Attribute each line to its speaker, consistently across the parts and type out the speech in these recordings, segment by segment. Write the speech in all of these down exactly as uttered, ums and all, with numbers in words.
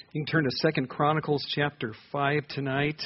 Speaker 1: You can turn to Second Chronicles chapter five tonight.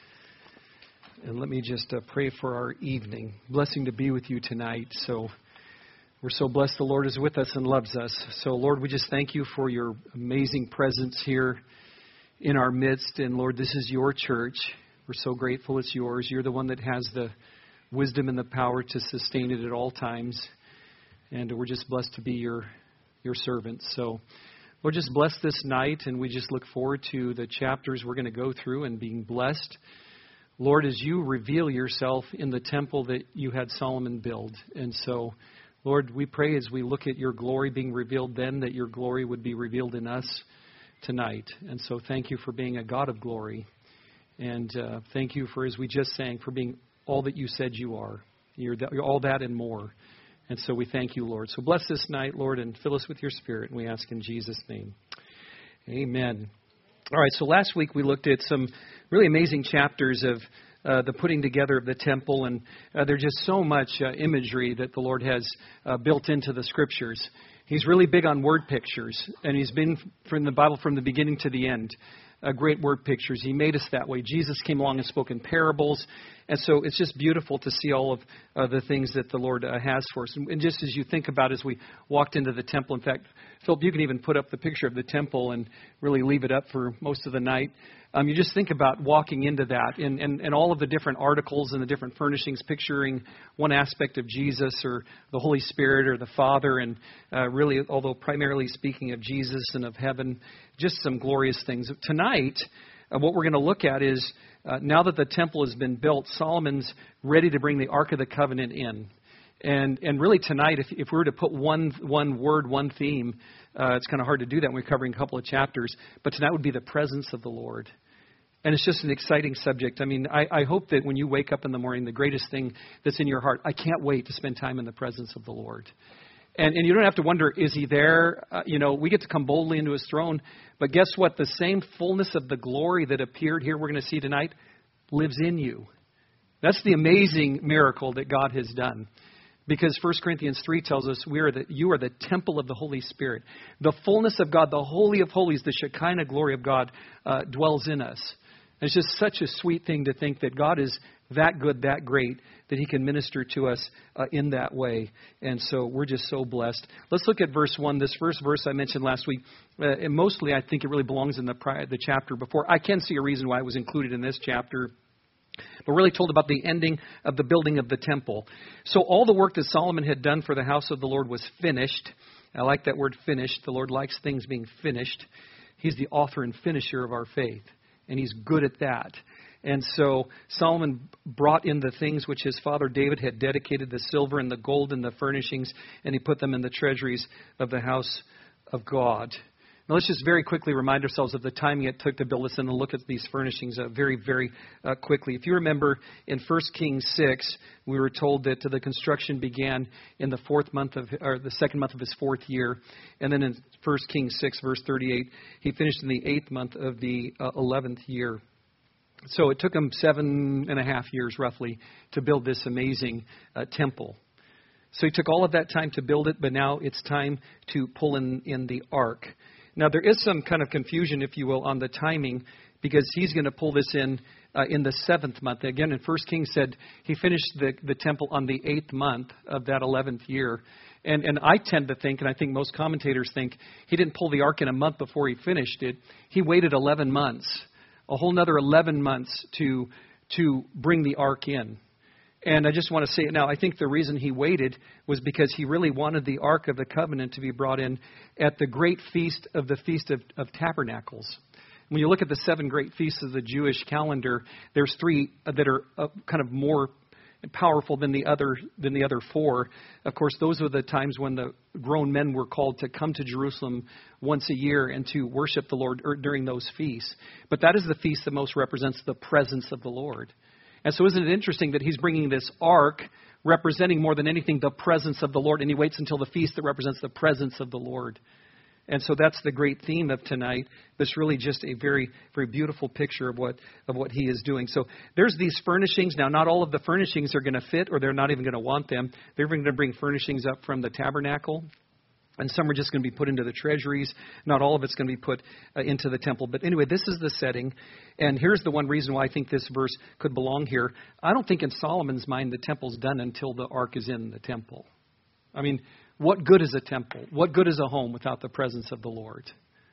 Speaker 1: And let me just uh, pray for our evening. Blessing to be with you tonight. So we're so blessed the Lord is with us and loves us. So Lord, we just thank you for your amazing presence here in our midst. And Lord, this is your church. We're so grateful it's yours. You're the one that has the wisdom and the power to sustain it at all times. And we're just blessed to be your your servants. So Lord, just bless this night, and we just look forward to the chapters we're going to go through and being blessed. Lord, as you reveal yourself in the temple that you had Solomon build. And so, Lord, we pray as we look at your glory being revealed then, that your glory would be revealed in us tonight. And so thank you for being a God of glory. And uh, thank you for, as we just sang, for being all that you said you are. You're, th- you're all that and more. And so we thank you, Lord. So bless this night, Lord, and fill us with your Spirit. And we ask in Jesus' name. Amen. All right, so last week we looked at some really amazing chapters of uh, the putting together of the temple. And uh, there's just so much uh, imagery that the Lord has uh, built into the Scriptures. He's really big on word pictures. And he's been from the Bible from the beginning to the end. Uh, great word pictures. He made us that way. Jesus came along and spoke in parables. And so it's just beautiful to see all of uh, the things that the Lord uh, has for us. And, and just as you think about as we walked into the temple, in fact, Philip, you can even put up the picture of the temple and really leave it up for most of the night. Um, you just think about walking into that and, and, and all of the different articles and the different furnishings picturing one aspect of Jesus or the Holy Spirit or the Father. And uh, really, although primarily speaking of Jesus and of heaven, just some glorious things. Tonight, uh, what we're going to look at is uh, now that the temple has been built, Solomon's ready to bring the Ark of the Covenant in. And and really tonight, if, if we were to put one one word, one theme, uh, it's kind of hard to do that when we're covering a couple of chapters. But tonight would be the presence of the Lord. And it's just an exciting subject. I mean, I, I hope that when you wake up in the morning, the greatest thing that's in your heart, I can't wait to spend time in the presence of the Lord. And, and you don't have to wonder, is he there? Uh, you know, we get to come boldly into his throne. But guess what? The same fullness of the glory that appeared here we're going to see tonight lives in you. That's the amazing miracle that God has done. Because First Corinthians three tells us we are the, you are the temple of the Holy Spirit. The fullness of God, the Holy of Holies, the Shekinah glory of God uh, dwells in us. And it's just such a sweet thing to think that God is that good, that great, that he can minister to us uh, in that way. And so we're just so blessed. Let's look at verse one. This first verse I mentioned last week, uh, and mostly I think it really belongs in the, prior, the chapter before. I can see a reason why it was included in this chapter. But really told about the ending of the building of the temple. So all the work that Solomon had done for the house of the Lord was finished. I like that word finished. The Lord likes things being finished. He's the author and finisher of our faith. And he's good at that. And so Solomon brought in the things which his father David had dedicated, the silver and the gold and the furnishings, and he put them in the treasuries of the house of God. Now, let's just very quickly remind ourselves of the timing it took to build this and to look at these furnishings uh, very, very uh, quickly. If you remember in First Kings six, we were told that the construction began in the fourth month of, or the second month of his fourth year. And then in First Kings six, verse thirty-eight, he finished in the eighth month of the uh, eleventh year. So it took him seven and a half years roughly to build this amazing uh, temple. So he took all of that time to build it, but now it's time to pull in, in the ark. Now, there is some kind of confusion, if you will, on the timing, because he's going to pull this in uh, in the seventh month. Again, in First Kings said he finished the, the temple on the eighth month of that eleventh year. And, and I tend to think, and I think most commentators think, he didn't pull the ark in a month before he finished it. He waited eleven months, a whole another eleven months to to bring the ark in. And I just want to say it now, I think the reason he waited was because he really wanted the Ark of the Covenant to be brought in at the great feast of the Feast of, of Tabernacles. When you look at the seven great feasts of the Jewish calendar, there's three that are uh, kind of more powerful than the other than the other four. Of course, those were the times when the grown men were called to come to Jerusalem once a year and to worship the Lord during those feasts. But that is the feast that most represents the presence of the Lord. And so isn't it interesting that he's bringing this ark representing more than anything the presence of the Lord, and he waits until the feast that represents the presence of the Lord. And so that's the great theme of tonight. It's really just a very, very beautiful picture of what of what he is doing. So there's these furnishings. Now, not all of the furnishings are going to fit, or they're not even going to want them. They're even going to bring furnishings up from the tabernacle. And some are just going to be put into the treasuries. Not all of it's going to be put uh, into the temple. But anyway, this is the setting. And here's the one reason why I think this verse could belong here. I don't think in Solomon's mind the temple's done until the ark is in the temple. I mean, what good is a temple? What good is a home without the presence of the Lord?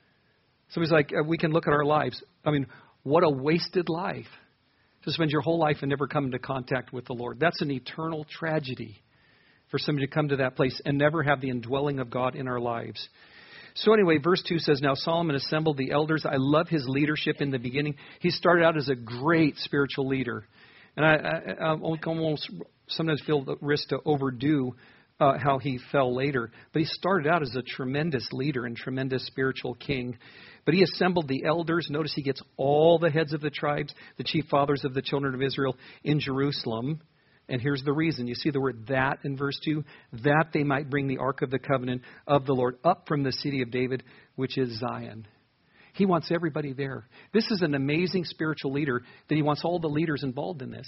Speaker 1: So he's like, uh, we can look at our lives. I mean, what a wasted life to spend your whole life and never come into contact with the Lord. That's an eternal tragedy for somebody to come to that place and never have the indwelling of God in our lives. So anyway, verse two says, now Solomon assembled the elders. I love his leadership in the beginning. He started out as a great spiritual leader. And I, I, I almost sometimes feel the risk to overdo uh, how he fell later. But he started out as a tremendous leader and tremendous spiritual king. But he assembled the elders. Notice he gets all the heads of the tribes, the chief fathers of the children of Israel in Jerusalem. And here's the reason. You see the word that in verse two? That they might bring the ark of the covenant of the Lord up from the city of David, which is Zion. He wants everybody there. This is an amazing spiritual leader that he wants all the leaders involved in this.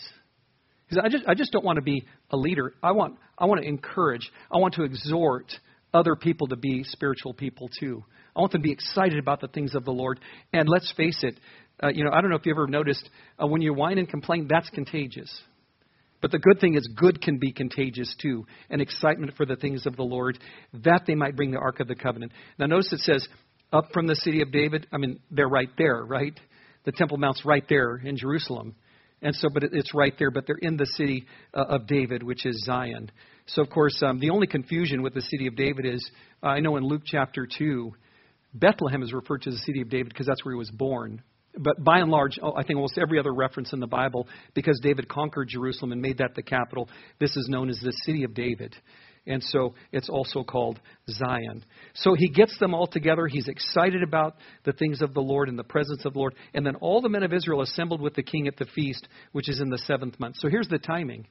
Speaker 1: He said, I just, I just don't want to be a leader. I want, I want to encourage. I want to exhort other people to be spiritual people too. I want them to be excited about the things of the Lord. And let's face it, uh, you know, I don't know if you ever noticed, uh, when you whine and complain, that's contagious. But the good thing is good can be contagious too. And excitement for the things of the Lord, that they might bring the Ark of the Covenant. Now notice it says, up from the city of David. I mean, they're right there, right? The Temple Mount's right there in Jerusalem. And so, but it's right there, but they're in the city uh, of David, which is Zion. So, of course, um, the only confusion with the city of David is, uh, I know in Luke chapter two, Bethlehem is referred to as the city of David because that's where he was born. But by and large, I think almost every other reference in the Bible, because David conquered Jerusalem and made that the capital, this is known as the city of David. And so it's also called Zion. So he gets them all together. He's excited about the things of the Lord and the presence of the Lord. And then all the men of Israel assembled with the king at the feast, which is in the seventh month. So here's the timing.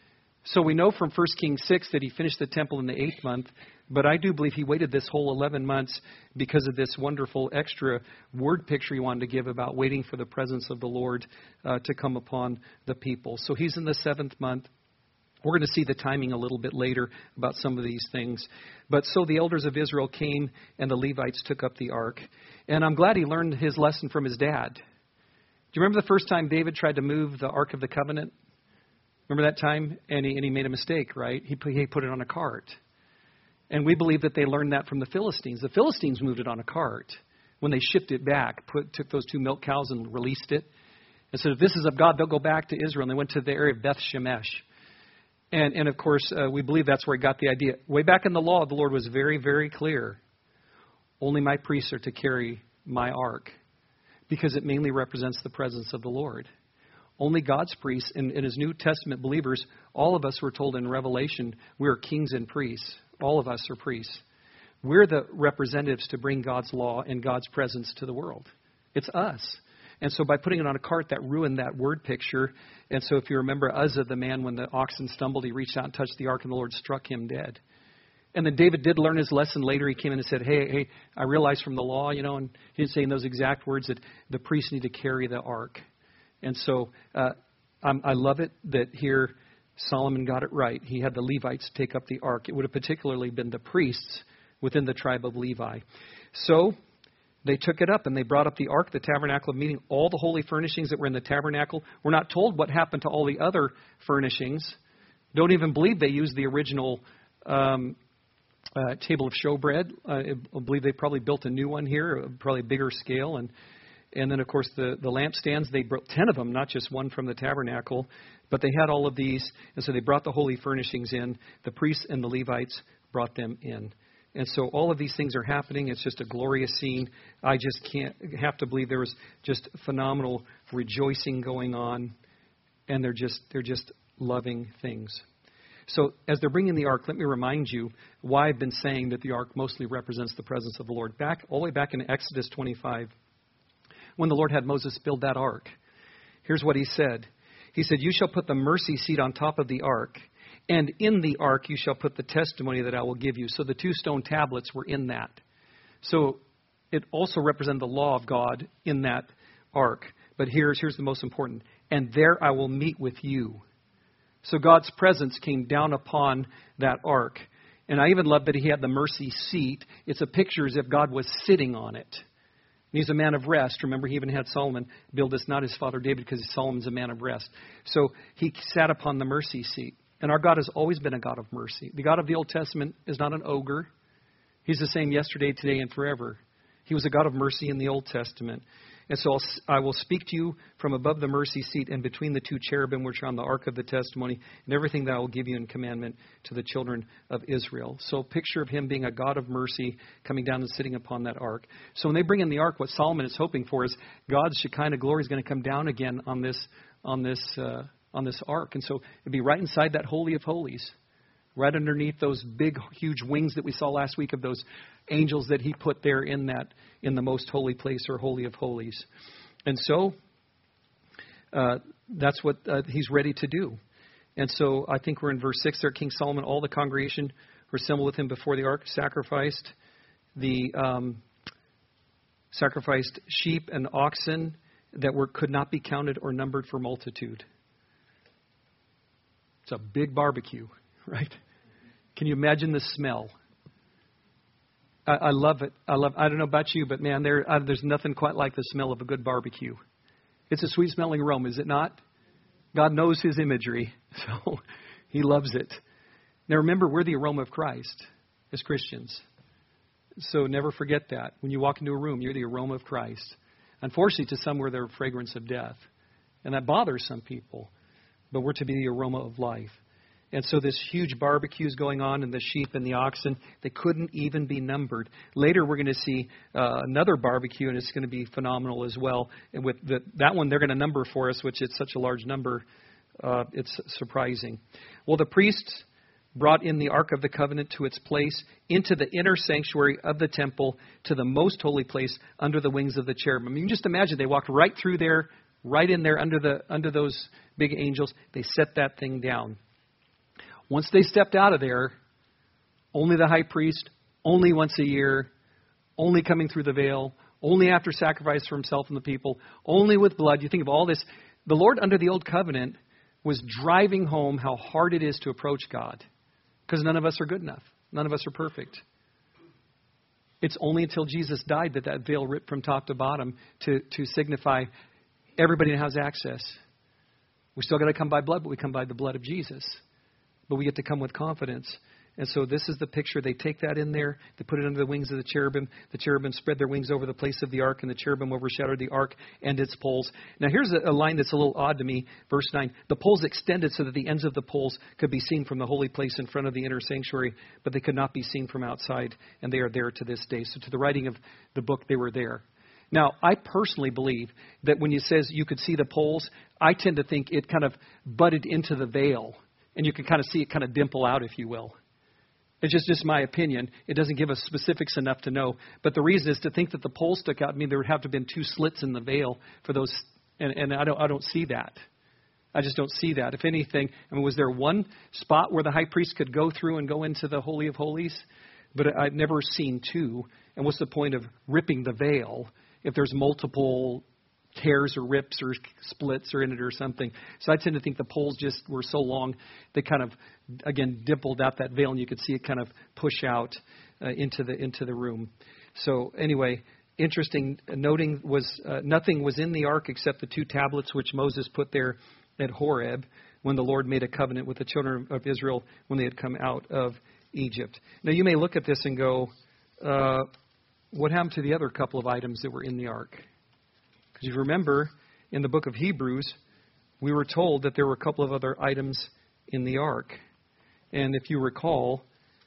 Speaker 1: So we know from First Kings six that he finished the temple in the eighth month. But I do believe he waited this whole eleven months because of this wonderful extra word picture he wanted to give about waiting for the presence of the Lord uh, to come upon the people. So he's in the seventh month. We're going to see the timing a little bit later about some of these things. But so the elders of Israel came and the Levites took up the ark. And I'm glad he learned his lesson from his dad. Do you remember the first time David tried to move the Ark of the Covenant? Remember that time? And he, and he made a mistake, right? He put, he put it on a cart. And we believe that they learned that from the Philistines. The Philistines moved it on a cart. When they shipped it back, put, took those two milk cows and released it. And said, if this is of God, they'll go back to Israel. And they went to the area of Beth Shemesh. And, and of course, uh, we believe that's where he got the idea. Way back in the law, the Lord was very, very clear. Only my priests are to carry my ark. Because it mainly represents the presence of the Lord. Only God's priests, and, and his New Testament believers, all of us were told in Revelation, we are kings and priests. All of us are priests. We're the representatives to bring God's law and God's presence to the world. It's us. And so by putting it on a cart, that ruined that word picture. And so if you remember Uzzah, the man, when the oxen stumbled, he reached out and touched the ark and the Lord struck him dead. And then David did learn his lesson later. He came in and said, hey, hey, I realize from the law, you know, and he didn't say in those exact words that the priests need to carry the ark. And so uh, I'm, I love it that here Solomon got it right. He had the Levites take up the ark. It would have particularly been the priests within the tribe of Levi. So they took it up and they brought up the ark, the tabernacle of meeting, all the holy furnishings that were in the tabernacle. We're not told what happened to all the other furnishings. Don't even believe they used the original um, uh, table of showbread. Uh, I believe they probably built a new one here, probably a bigger scale. And And then, of course, the, the lampstands, they brought ten of them, not just one from the tabernacle. But they had all of these. And so they brought the holy furnishings in. The priests and the Levites brought them in. And so all of these things are happening. It's just a glorious scene. I just can't have to believe there was just phenomenal rejoicing going on. And they're just they're just loving things. So as they're bringing the ark, let me remind you why I've been saying that the ark mostly represents the presence of the Lord. Back all the way back in Exodus twenty-five, when the Lord had Moses build that ark, here's what he said. He said, you shall put the mercy seat on top of the ark, and in the ark you shall put the testimony that I will give you. So the two stone tablets were in that. So it also represented the law of God in that ark. But here's, here's the most important. And there I will meet with you. So God's presence came down upon that ark. And I even love that he had the mercy seat. It's a picture as if God was sitting on it. And he's a man of rest. Remember, he even had Solomon build this, not his father David, because Solomon's a man of rest. So he sat upon the mercy seat. And our God has always been a God of mercy. The God of the Old Testament is not an ogre. He's the same yesterday, today, and forever. He was a God of mercy in the Old Testament. And so I'll, I will speak to you from above the mercy seat and between the two cherubim which are on the ark of the testimony, and everything that I will give you in commandment to the children of Israel. So a picture of him being a God of mercy coming down and sitting upon that ark. So when they bring in the ark, what Solomon is hoping for is God's Shekinah glory is going to come down again on this on this uh, on this ark. And so it'd be right inside that Holy of Holies, right underneath those big, huge wings that we saw last week of those angels that he put there in that, in the most holy place or Holy of Holies. And so uh, that's what uh, he's ready to do. And so I think we're in verse six there. King Solomon, all the congregation were assembled with him before the ark, sacrificed the um, sacrificed sheep and oxen that were could not be counted or numbered for multitude. It's a big barbecue, right? Can you imagine the smell? I, I love it. I love. I don't know about you, but man, there uh, there's nothing quite like the smell of a good barbecue. It's a sweet smelling aroma, is it not? God knows his imagery, so he loves it. Now remember, we're the aroma of Christ as Christians. So never forget that. When you walk into a room, you're the aroma of Christ. Unfortunately, to some, we're the fragrance of death. And that bothers some people. But we're to be the aroma of life. And so this huge barbecue is going on, and the sheep and the oxen, they couldn't even be numbered. Later, we're going to see uh, another barbecue, and it's going to be phenomenal as well. And with the, that one, they're going to number for us, which it's such a large number. Uh, it's surprising. Well, the priests brought in the Ark of the Covenant to its place into the inner sanctuary of the temple to the most holy place under the wings of the cherubim. I mean, you can just imagine they walked right through there, right in there under the under those big angels. They set that thing down. Once they stepped out of there, only the high priest, only once a year, only coming through the veil, only after sacrifice for himself and the people, only with blood. You think of all this. The Lord under the old covenant was driving home how hard it is to approach God, because none of us are good enough. None of us are perfect. It's only until Jesus died that that veil ripped from top to bottom to, to signify everybody has access. We still got to come by blood, but we come by the blood of Jesus. But we get to come with confidence. And so this is the picture. They take that in there. They put it under the wings of the cherubim. The cherubim spread their wings over the place of the ark, and the cherubim overshadowed the ark and its poles. Now here's a, a line that's a little odd to me. Verse nine. The poles extended so that the ends of the poles could be seen from the holy place in front of the inner sanctuary, but they could not be seen from outside, and they are there to this day. So to the writing of the book, they were there. Now, I personally believe that when it says you could see the poles, I tend to think it kind of butted into the veil. And you can kind of see it kind of dimple out, if you will. It's just, just my opinion. It doesn't give us specifics enough to know. But the reason is to think that the poles stuck out. I mean, there would have to have been two slits in the veil for those. And, and I don't I don't see that. I just don't see that. If anything, I mean, was there one spot where the high priest could go through and go into the Holy of Holies? But I've never seen two. And what's the point of ripping the veil if there's multiple tears or rips or splits or in it or something? So I tend to think the poles just were so long, they kind of, again, dimpled out that veil, and you could see it kind of push out uh, into the into the room. So anyway, interesting, noting was uh, nothing was in the ark except the two tablets which Moses put there at Horeb when the Lord made a covenant with the children of Israel when they had come out of Egypt. Now you may look at this and go, uh, what happened to the other couple of items that were in the ark? Because you remember, in the book of Hebrews, we were told that there were a couple of other items in the ark. And if you recall,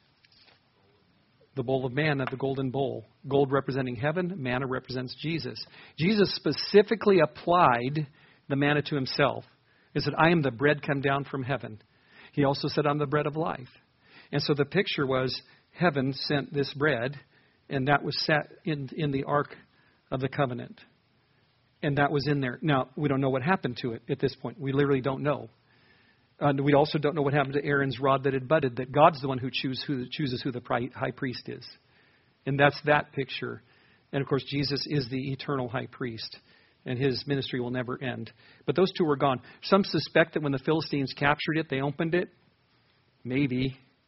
Speaker 1: the bowl of manna, the golden bowl. Gold representing heaven, manna represents Jesus. Jesus specifically applied the manna to himself. He said, I am the bread come down from heaven. He also said, I'm the bread of life. And so the picture was heaven sent this bread, and that was set in, in the ark of the covenant. And that was in there. Now, we don't know what happened to it at this point. We literally don't know. And we also don't know what happened to Aaron's rod that had budded, that God's the one who, choose who chooses who the high priest is. And that's that picture. And, of course, Jesus is the eternal high priest, and his ministry will never end. But those two were gone. Some suspect that when the Philistines captured it, they opened it. Maybe.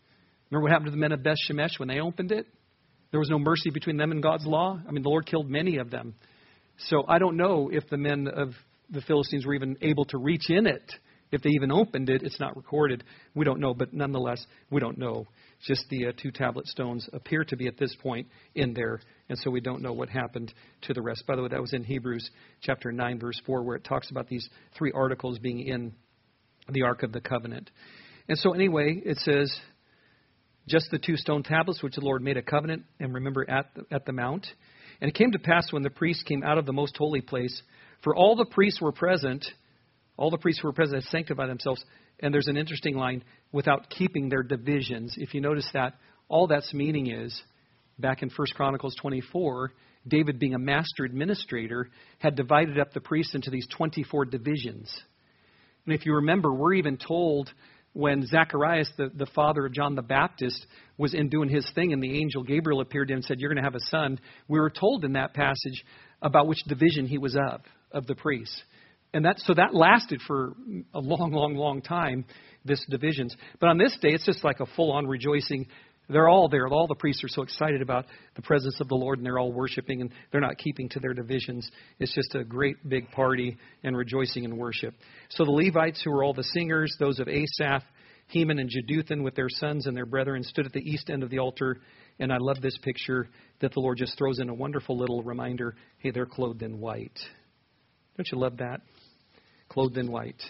Speaker 1: Remember what happened to the men of Beth Shemesh when they opened it? There was no mercy between them and God's law. I mean, the Lord killed many of them. So I don't know if the men of the Philistines were even able to reach in it. If they even opened it, it's not recorded. We don't know, but nonetheless, we don't know. Just the uh, two tablet stones appear to be at this point in there, and so we don't know what happened to the rest. By the way, that was in Hebrews chapter nine, verse four, where it talks about these three articles being in the Ark of the Covenant. And so anyway, it says, just the two stone tablets which the Lord made a covenant, and remember, at the, at the mount. And it came to pass when the priests came out of the most holy place, for all the priests were present, all the priests who were present had sanctified themselves. And there's an interesting line, without keeping their divisions. If you notice that, all that's meaning is, back in First Chronicles twenty-four, David, being a master administrator, had divided up the priests into these twenty-four divisions. And if you remember, we're even told when Zacharias, the, the father of John the Baptist, was in doing his thing and the angel Gabriel appeared to him and said, you're going to have a son. We were told in that passage about which division he was of, of the priests. And that, so that lasted for a long, long, long time, this divisions. But on this day, it's just like a full-on rejoicing. They're all there. All the priests are so excited about the presence of the Lord, and they're all worshiping, and they're not keeping to their divisions. It's just a great big party and rejoicing and worship. So the Levites, who were all the singers, those of Asaph, Heman, and Jeduthun with their sons and their brethren, stood at the east end of the altar. And I love this picture that the Lord just throws in a wonderful little reminder. Hey, they're clothed in white. Don't you love that? Clothed in white.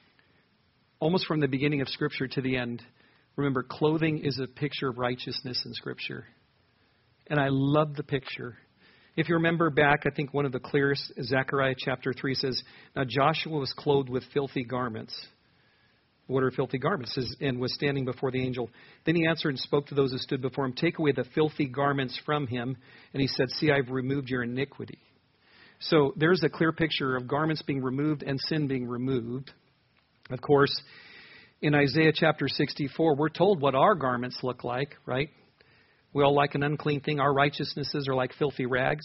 Speaker 1: Almost from the beginning of Scripture to the end. Remember, clothing is a picture of righteousness in Scripture. And I love the picture. If you remember back, I think one of the clearest, Zechariah chapter three says, now Joshua was clothed with filthy garments. What are filthy garments? And was standing before the angel. Then he answered and spoke to those who stood before him, take away the filthy garments from him. And he said, see, I've removed your iniquity. So there's a clear picture of garments being removed and sin being removed. Of course, in Isaiah chapter sixty-four, we're told what our garments look like, right? We all like an unclean thing. Our righteousnesses are like filthy rags.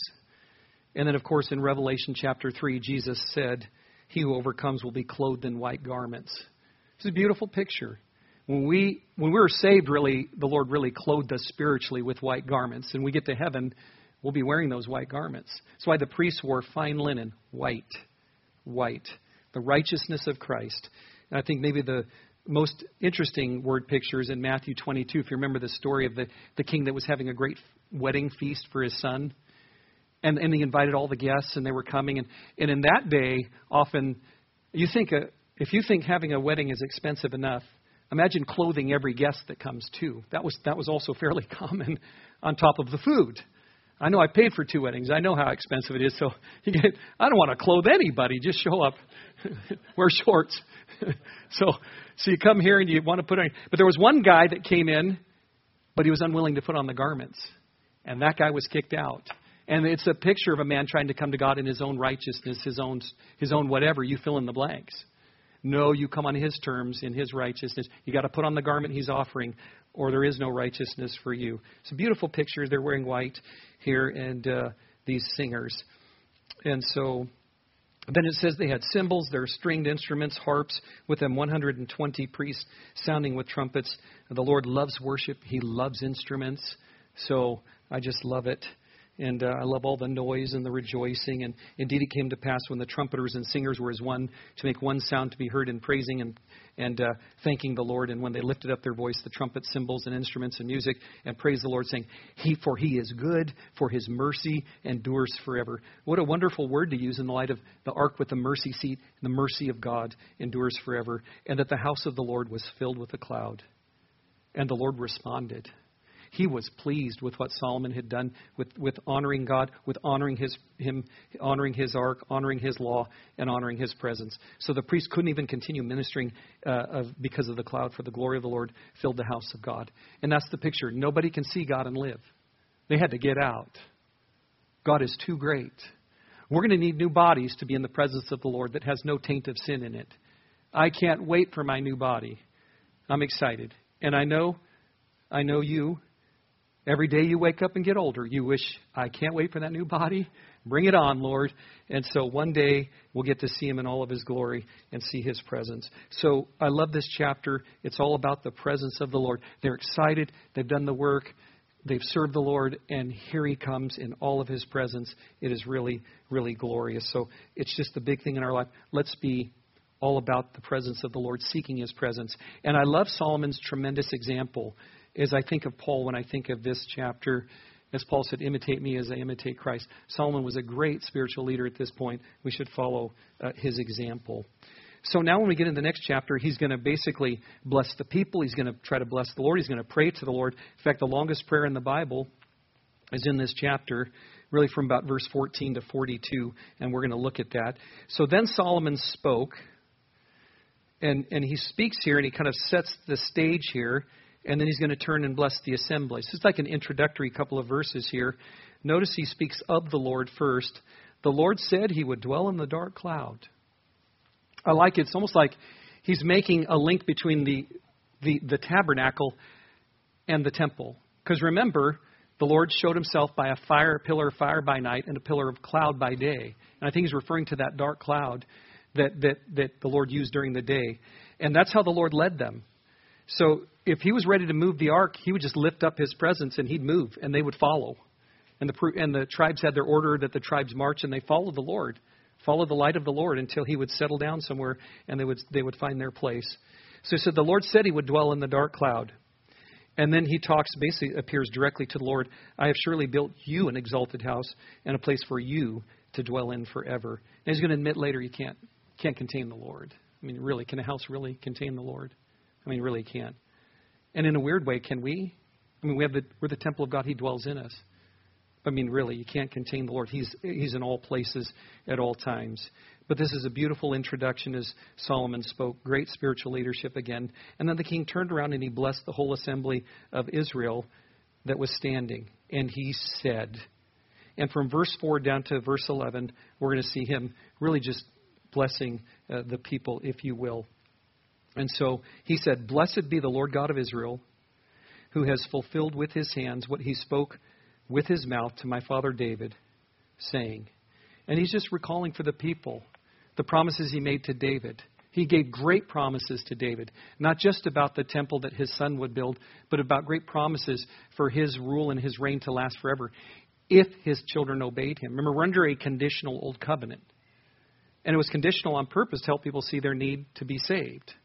Speaker 1: And then, of course, in Revelation chapter three, Jesus said, he who overcomes will be clothed in white garments. It's a beautiful picture. When we when we were saved, really, the Lord really clothed us spiritually with white garments. And we get to heaven, we'll be wearing those white garments. That's why the priests wore fine linen, white, white, the righteousness of Christ. And I think maybe the most interesting word picture is in Matthew twenty-two. If you remember the story of the, the king that was having a great wedding feast for his son. And, and he invited all the guests and they were coming. And, and in that day, often, you think a, if you think having a wedding is expensive enough, imagine clothing every guest that comes too. That was that was also fairly common on top of the food. I know I paid for two weddings. I know how expensive it is. So you get, I don't want to clothe anybody. Just show up, wear shorts. so so you come here and you want to put on. But there was one guy that came in, but he was unwilling to put on the garments. And that guy was kicked out. And it's a picture of a man trying to come to God in his own righteousness, his own his own whatever. You fill in the blanks. No, you come on his terms, in his righteousness. You got to put on the garment he's offering, or there is no righteousness for you. It's a beautiful picture. They're wearing white here, and uh, these singers. And so then it says they had cymbals, their stringed instruments, harps, with them one hundred twenty priests sounding with trumpets. The Lord loves worship. He loves instruments. So I just love it. And uh, I love all the noise and the rejoicing. And indeed it came to pass when the trumpeters and singers were as one, to make one sound to be heard in praising and, and uh, thanking the Lord. And when they lifted up their voice, the trumpet, cymbals, and instruments and music, and praised the Lord, saying, He, for He is good, for His mercy endures forever. What a wonderful word to use in the light of the ark with the mercy seat. The mercy of God endures forever. And that the house of the Lord was filled with a cloud. And the Lord responded. He was pleased with what Solomon had done with, with honoring God, with honoring his him, honoring his ark, honoring his law, and honoring his presence. So the priest couldn't even continue ministering uh, of, because of the cloud, for the glory of the Lord filled the house of God. And that's the picture. Nobody can see God and live. They had to get out. God is too great. We're going to need new bodies to be in the presence of the Lord that has no taint of sin in it. I can't wait for my new body. I'm excited. And I know, I know you. Every day you wake up and get older, you wish, I can't wait for that new body. Bring it on, Lord. And so one day we'll get to see him in all of his glory and see his presence. So I love this chapter. It's all about the presence of the Lord. They're excited. They've done the work. They've served the Lord. And here he comes in all of his presence. It is really, really glorious. So it's just the big thing in our life. Let's be all about the presence of the Lord, seeking his presence. And I love Solomon's tremendous example as I think of Paul when I think of this chapter. As Paul said, imitate me as I imitate Christ. Solomon was a great spiritual leader at this point. We should follow uh, his example. So now when we get into the next chapter, he's going to basically bless the people. He's going to try to bless the Lord. He's going to pray to the Lord. In fact, the longest prayer in the Bible is in this chapter, really from about verse fourteen to forty-two, and we're going to look at that. So then Solomon spoke, and, and he speaks here, and he kind of sets the stage here. And then he's going to turn and bless the assembly. So it's like an introductory couple of verses here. Notice he speaks of the Lord first. The Lord said he would dwell in the dark cloud. I like it. It's almost like he's making a link between the, the, the tabernacle and the temple. Because remember, the Lord showed himself by a fire, a pillar of fire by night and a pillar of cloud by day. And I think he's referring to that dark cloud that, that, that the Lord used during the day. And that's how the Lord led them. So if he was ready to move the ark, he would just lift up his presence and he'd move and they would follow. And the and the tribes had their order that the tribes march and they followed the Lord, followed the light of the Lord until he would settle down somewhere and they would they would find their place. So he said the Lord said he would dwell in the dark cloud. And then he talks, basically appears directly to the Lord. I have surely built you an exalted house and a place for you to dwell in forever. And he's going to admit later you can't can't contain the Lord. I mean, really, can a house really contain the Lord? I mean, really can't. And in a weird way, can we? I mean, we have the, we're the temple of God. He dwells in us. I mean, really, you can't contain the Lord. He's He's in all places at all times. But this is a beautiful introduction as Solomon spoke. Great spiritual leadership again. And then the king turned around and he blessed the whole assembly of Israel that was standing. And he said, and from verse four down to verse eleven, we're going to see him really just blessing uh, the people, if you will. And so he said, blessed be the Lord God of Israel, who has fulfilled with his hands what he spoke with his mouth to my father David, saying. And he's just recalling for the people the promises he made to David. He gave great promises to David, not just about the temple that his son would build, but about great promises for his rule and his reign to last forever if his children obeyed him. Remember, we're under a conditional old covenant. And it was conditional on purpose to help people see their need to be saved.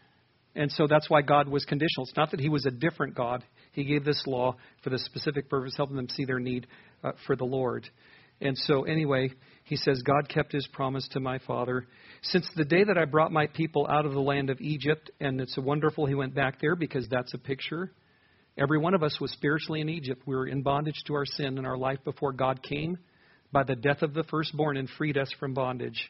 Speaker 1: And so that's why God was conditional. It's not that he was a different God. He gave this law for the specific purpose, helping them see their need uh, for the Lord. And so anyway, he says, God kept his promise to my father. Since the day that I brought my people out of the land of Egypt, and it's wonderful he went back there because that's a picture. Every one of us was spiritually in Egypt. We were in bondage to our sin in our life before God came by the death of the firstborn and freed us from bondage.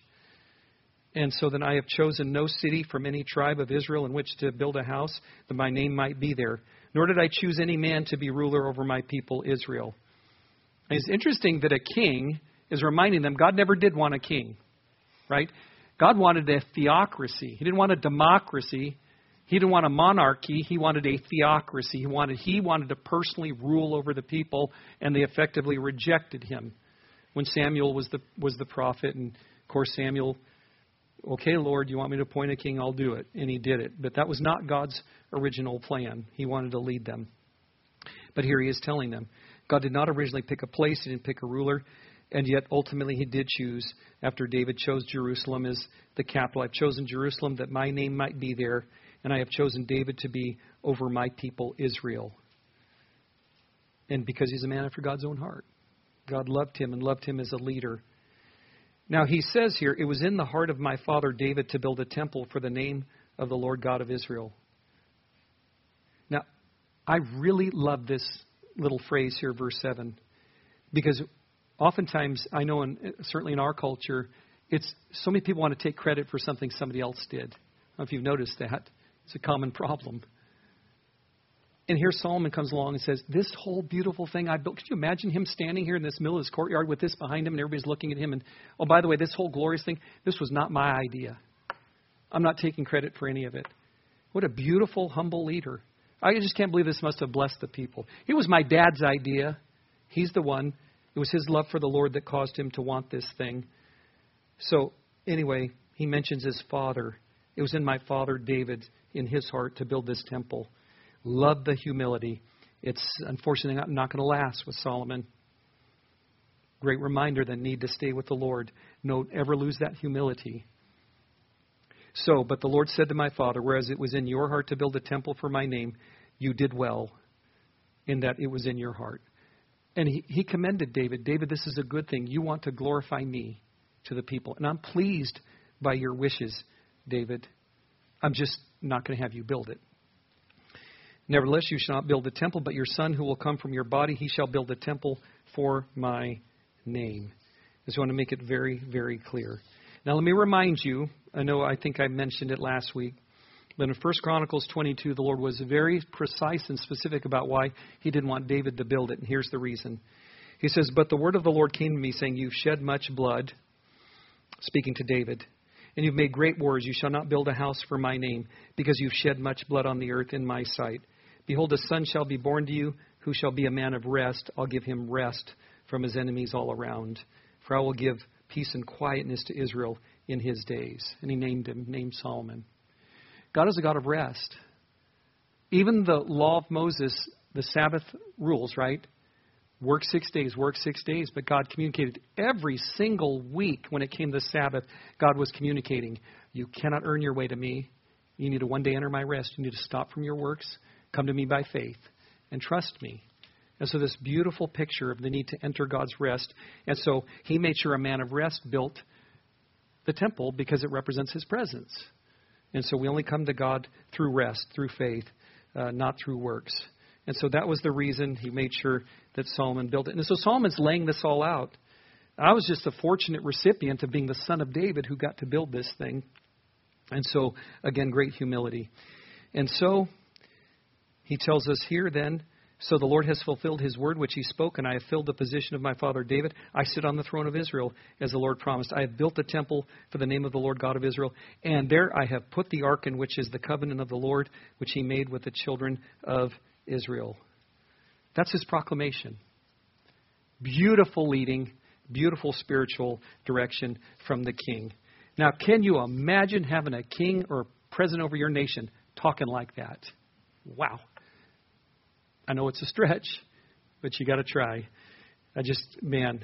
Speaker 1: And so then I have chosen no city from any tribe of Israel in which to build a house, that my name might be there. Nor did I choose any man to be ruler over my people Israel. And it's interesting that a king is reminding them God never did want a king, right? God wanted a theocracy. He didn't want a democracy. He didn't want a monarchy. He wanted a theocracy. He wanted, he wanted to personally rule over the people, and they effectively rejected him. When Samuel was the was the prophet, and of course Samuel, okay, Lord, you want me to appoint a king? I'll do it. And he did it. But that was not God's original plan. He wanted to lead them. But here he is telling them, God did not originally pick a place. He didn't pick a ruler. And yet, ultimately, he did choose, after David chose Jerusalem as the capital. I've chosen Jerusalem that my name might be there. And I have chosen David to be over my people, Israel. And because he's a man after God's own heart. God loved him and loved him as a leader. Now, he says here, it was in the heart of my father David to build a temple for the name of the Lord God of Israel. Now, I really love this little phrase here, verse seven, because oftentimes, I know, in, certainly in our culture, it's so many people want to take credit for something somebody else did. I don't know if you've noticed that. It's a common problem. And here Solomon comes along and says, this whole beautiful thing I built. Could you imagine him standing here in this middle of his courtyard with this behind him and everybody's looking at him? And, oh, by the way, this whole glorious thing, this was not my idea. I'm not taking credit for any of it. What a beautiful, humble leader. I just can't believe this must have blessed the people. It was my dad's idea. He's the one It was his love for the Lord that caused him to want this thing. So anyway, he mentions his father. It was in my father David, in his heart, to build this temple. Love the humility. It's unfortunately not, not going to last with Solomon. Great reminder that need to stay with the Lord. Don't ever lose that humility. So, but the Lord said to my father, whereas it was in your heart to build a temple for my name, you did well in that it was in your heart. And he, he commended David. David, this is a good thing. You want to glorify me to the people. And I'm pleased by your wishes, David. I'm just not going to have you build it. Nevertheless, you shall not build a temple, but your son who will come from your body, he shall build a temple for my name. I just want to make it very, very clear. Now, let me remind you, I know I think I mentioned it last week, but in First Chronicles twenty-two, the Lord was very precise and specific about why he didn't want David to build it. And here's the reason. He says, but the word of the Lord came to me, saying, you've shed much blood, speaking to David, and you've made great wars. You shall not build a house for my name, because you've shed much blood on the earth in my sight. Behold, a son shall be born to you, who shall be a man of rest. I'll give him rest from his enemies all around. For I will give peace and quietness to Israel in his days. And he named him, named Solomon. God is a God of rest. Even the law of Moses, the Sabbath rules, right? Work six days, work six days. But God communicated every single week when it came to Sabbath, God was communicating, you cannot earn your way to me. You need to one day enter my rest. You need to stop from your works, come to me by faith, and trust me. And so this beautiful picture of the need to enter God's rest. And so he made sure a man of rest built the temple because it represents his presence. And so we only come to God through rest, through faith, uh, not through works. And so that was the reason he made sure that Solomon built it. And so Solomon's laying this all out. I was just a fortunate recipient of being the son of David who got to build this thing. And so, again, great humility. And so he tells us here then, so the Lord has fulfilled his word which he spoke, and I have filled the position of my father David. I sit on the throne of Israel, as the Lord promised. I have built a temple for the name of the Lord God of Israel, and there I have put the ark in, which is the covenant of the Lord, which he made with the children of Israel. That's his proclamation. Beautiful leading, beautiful spiritual direction from the king. Now, can you imagine having a king or president over your nation talking like that? Wow. I know it's a stretch, but you got to try. I just, man,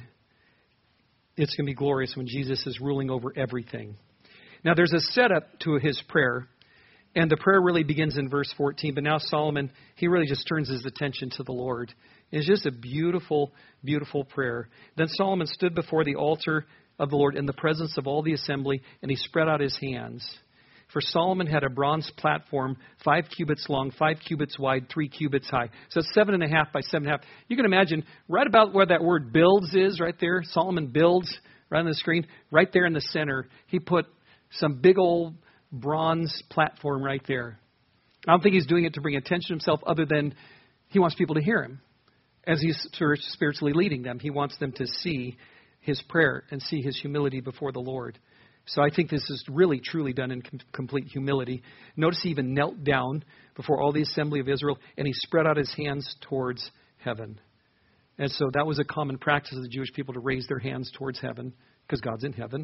Speaker 1: it's going to be glorious when Jesus is ruling over everything. Now, there's a setup to his prayer, and the prayer really begins in verse fourteen. But now Solomon, he really just turns his attention to the Lord. It's just a beautiful, beautiful prayer. Then Solomon stood before the altar of the Lord in the presence of all the assembly, and he spread out his hands. For Solomon had a bronze platform, five cubits long, five cubits wide, three cubits high. So it's seven and a half by seven and a half. You can imagine right about where that word builds is right there. Solomon builds right on the screen. Right there in the center, he put some big old bronze platform right there. I don't think he's doing it to bring attention to himself other than he wants people to hear him as he's spiritually leading them. He wants them to see his prayer and see his humility before the Lord. So I think this is really, truly done in com- complete humility. Notice he even knelt down before all the assembly of Israel, and he spread out his hands towards heaven. And so that was a common practice of the Jewish people to raise their hands towards heaven because God's in heaven.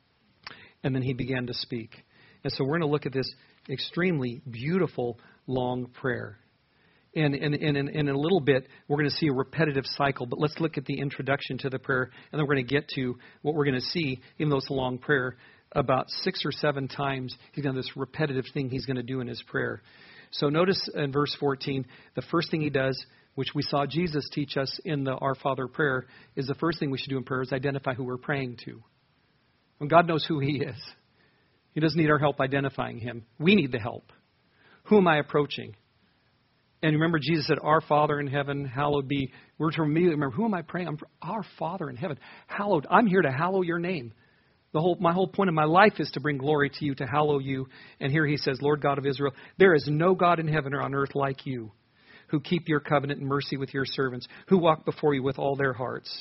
Speaker 1: And then he began to speak. And so we're going to look at this extremely beautiful, long prayer. And, and, and, and in a little bit, we're going to see a repetitive cycle. But let's look at the introduction to the prayer. And then we're going to get to what we're going to see, even though it's a long prayer, about six or seven times he's going to have this repetitive thing he's going to do in his prayer. So notice in verse fourteen, the first thing he does, which we saw Jesus teach us in the Our Father prayer, is the first thing we should do in prayer is identify who we're praying to. When God knows who he is. He doesn't need our help identifying him. We need the help. Who am I approaching? And remember, Jesus said, Our Father in heaven, hallowed be. We're to immediately remember, who am I praying? I'm our Father in heaven. Hallowed. I'm here to hallow your name. The whole, my whole point of my life is to bring glory to you, to hallow you. And here he says, Lord God of Israel, there is no God in heaven or on earth like you, who keep your covenant and mercy with your servants, who walk before you with all their hearts.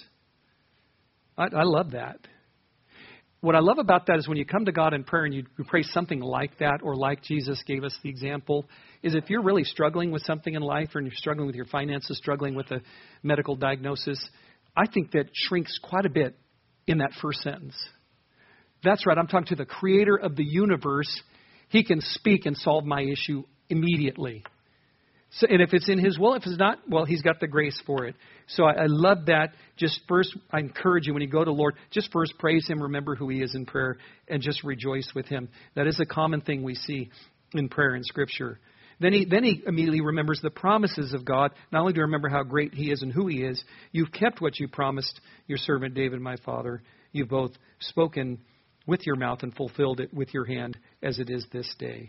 Speaker 1: I, I love that. What I love about that is when you come to God in prayer and you pray something like that, or like Jesus gave us the example, is if you're really struggling with something in life, or you're struggling with your finances, struggling with a medical diagnosis, I think that shrinks quite a bit in that first sentence. That's right. I'm talking to the creator of the universe. He can speak and solve my issue immediately. So, and if it's in his will, if it's not, well, he's got the grace for it. So I, I love that. Just first, I encourage you when you go to the Lord, just first praise him, remember who he is in prayer, and just rejoice with him. That is a common thing we see in prayer in Scripture. Then he, then he immediately remembers the promises of God. Not only do you remember how great he is and who he is, you've kept what you promised your servant David, my father. You've both spoken with your mouth and fulfilled it with your hand as it is this day.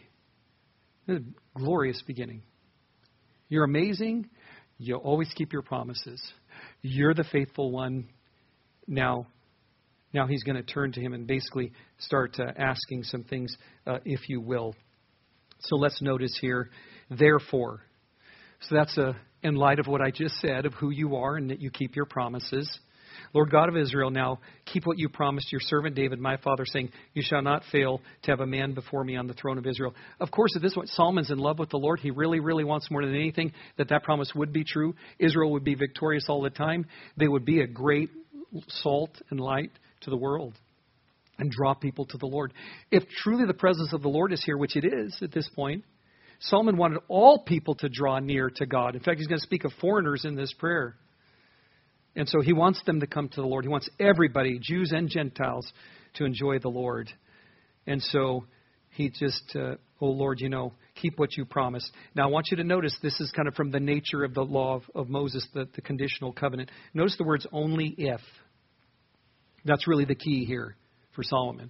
Speaker 1: A glorious beginning. You're amazing. You always keep your promises. You're the faithful one. Now, now he's going to turn to him and basically start uh, asking some things, uh, if you will. So let's notice here, therefore. So that's a, in light of what I just said, of who you are and that you keep your promises. Lord God of Israel, now keep what you promised your servant David, my father, saying, you shall not fail to have a man before me on the throne of Israel. Of course, at this point, Solomon's in love with the Lord. He really, really wants more than anything that that promise would be true. Israel would be victorious all the time. They would be a great salt and light to the world and draw people to the Lord. If truly the presence of the Lord is here, which it is at this point, Solomon wanted all people to draw near to God. In fact, he's going to speak of foreigners in this prayer. And so he wants them to come to the Lord. He wants everybody, Jews and Gentiles, to enjoy the Lord. And so he just, uh, oh Lord, you know, keep what you promised. Now I want you to notice this is kind of from the nature of the law of, of Moses, the, the conditional covenant. Notice the words only if. That's really the key here for Solomon.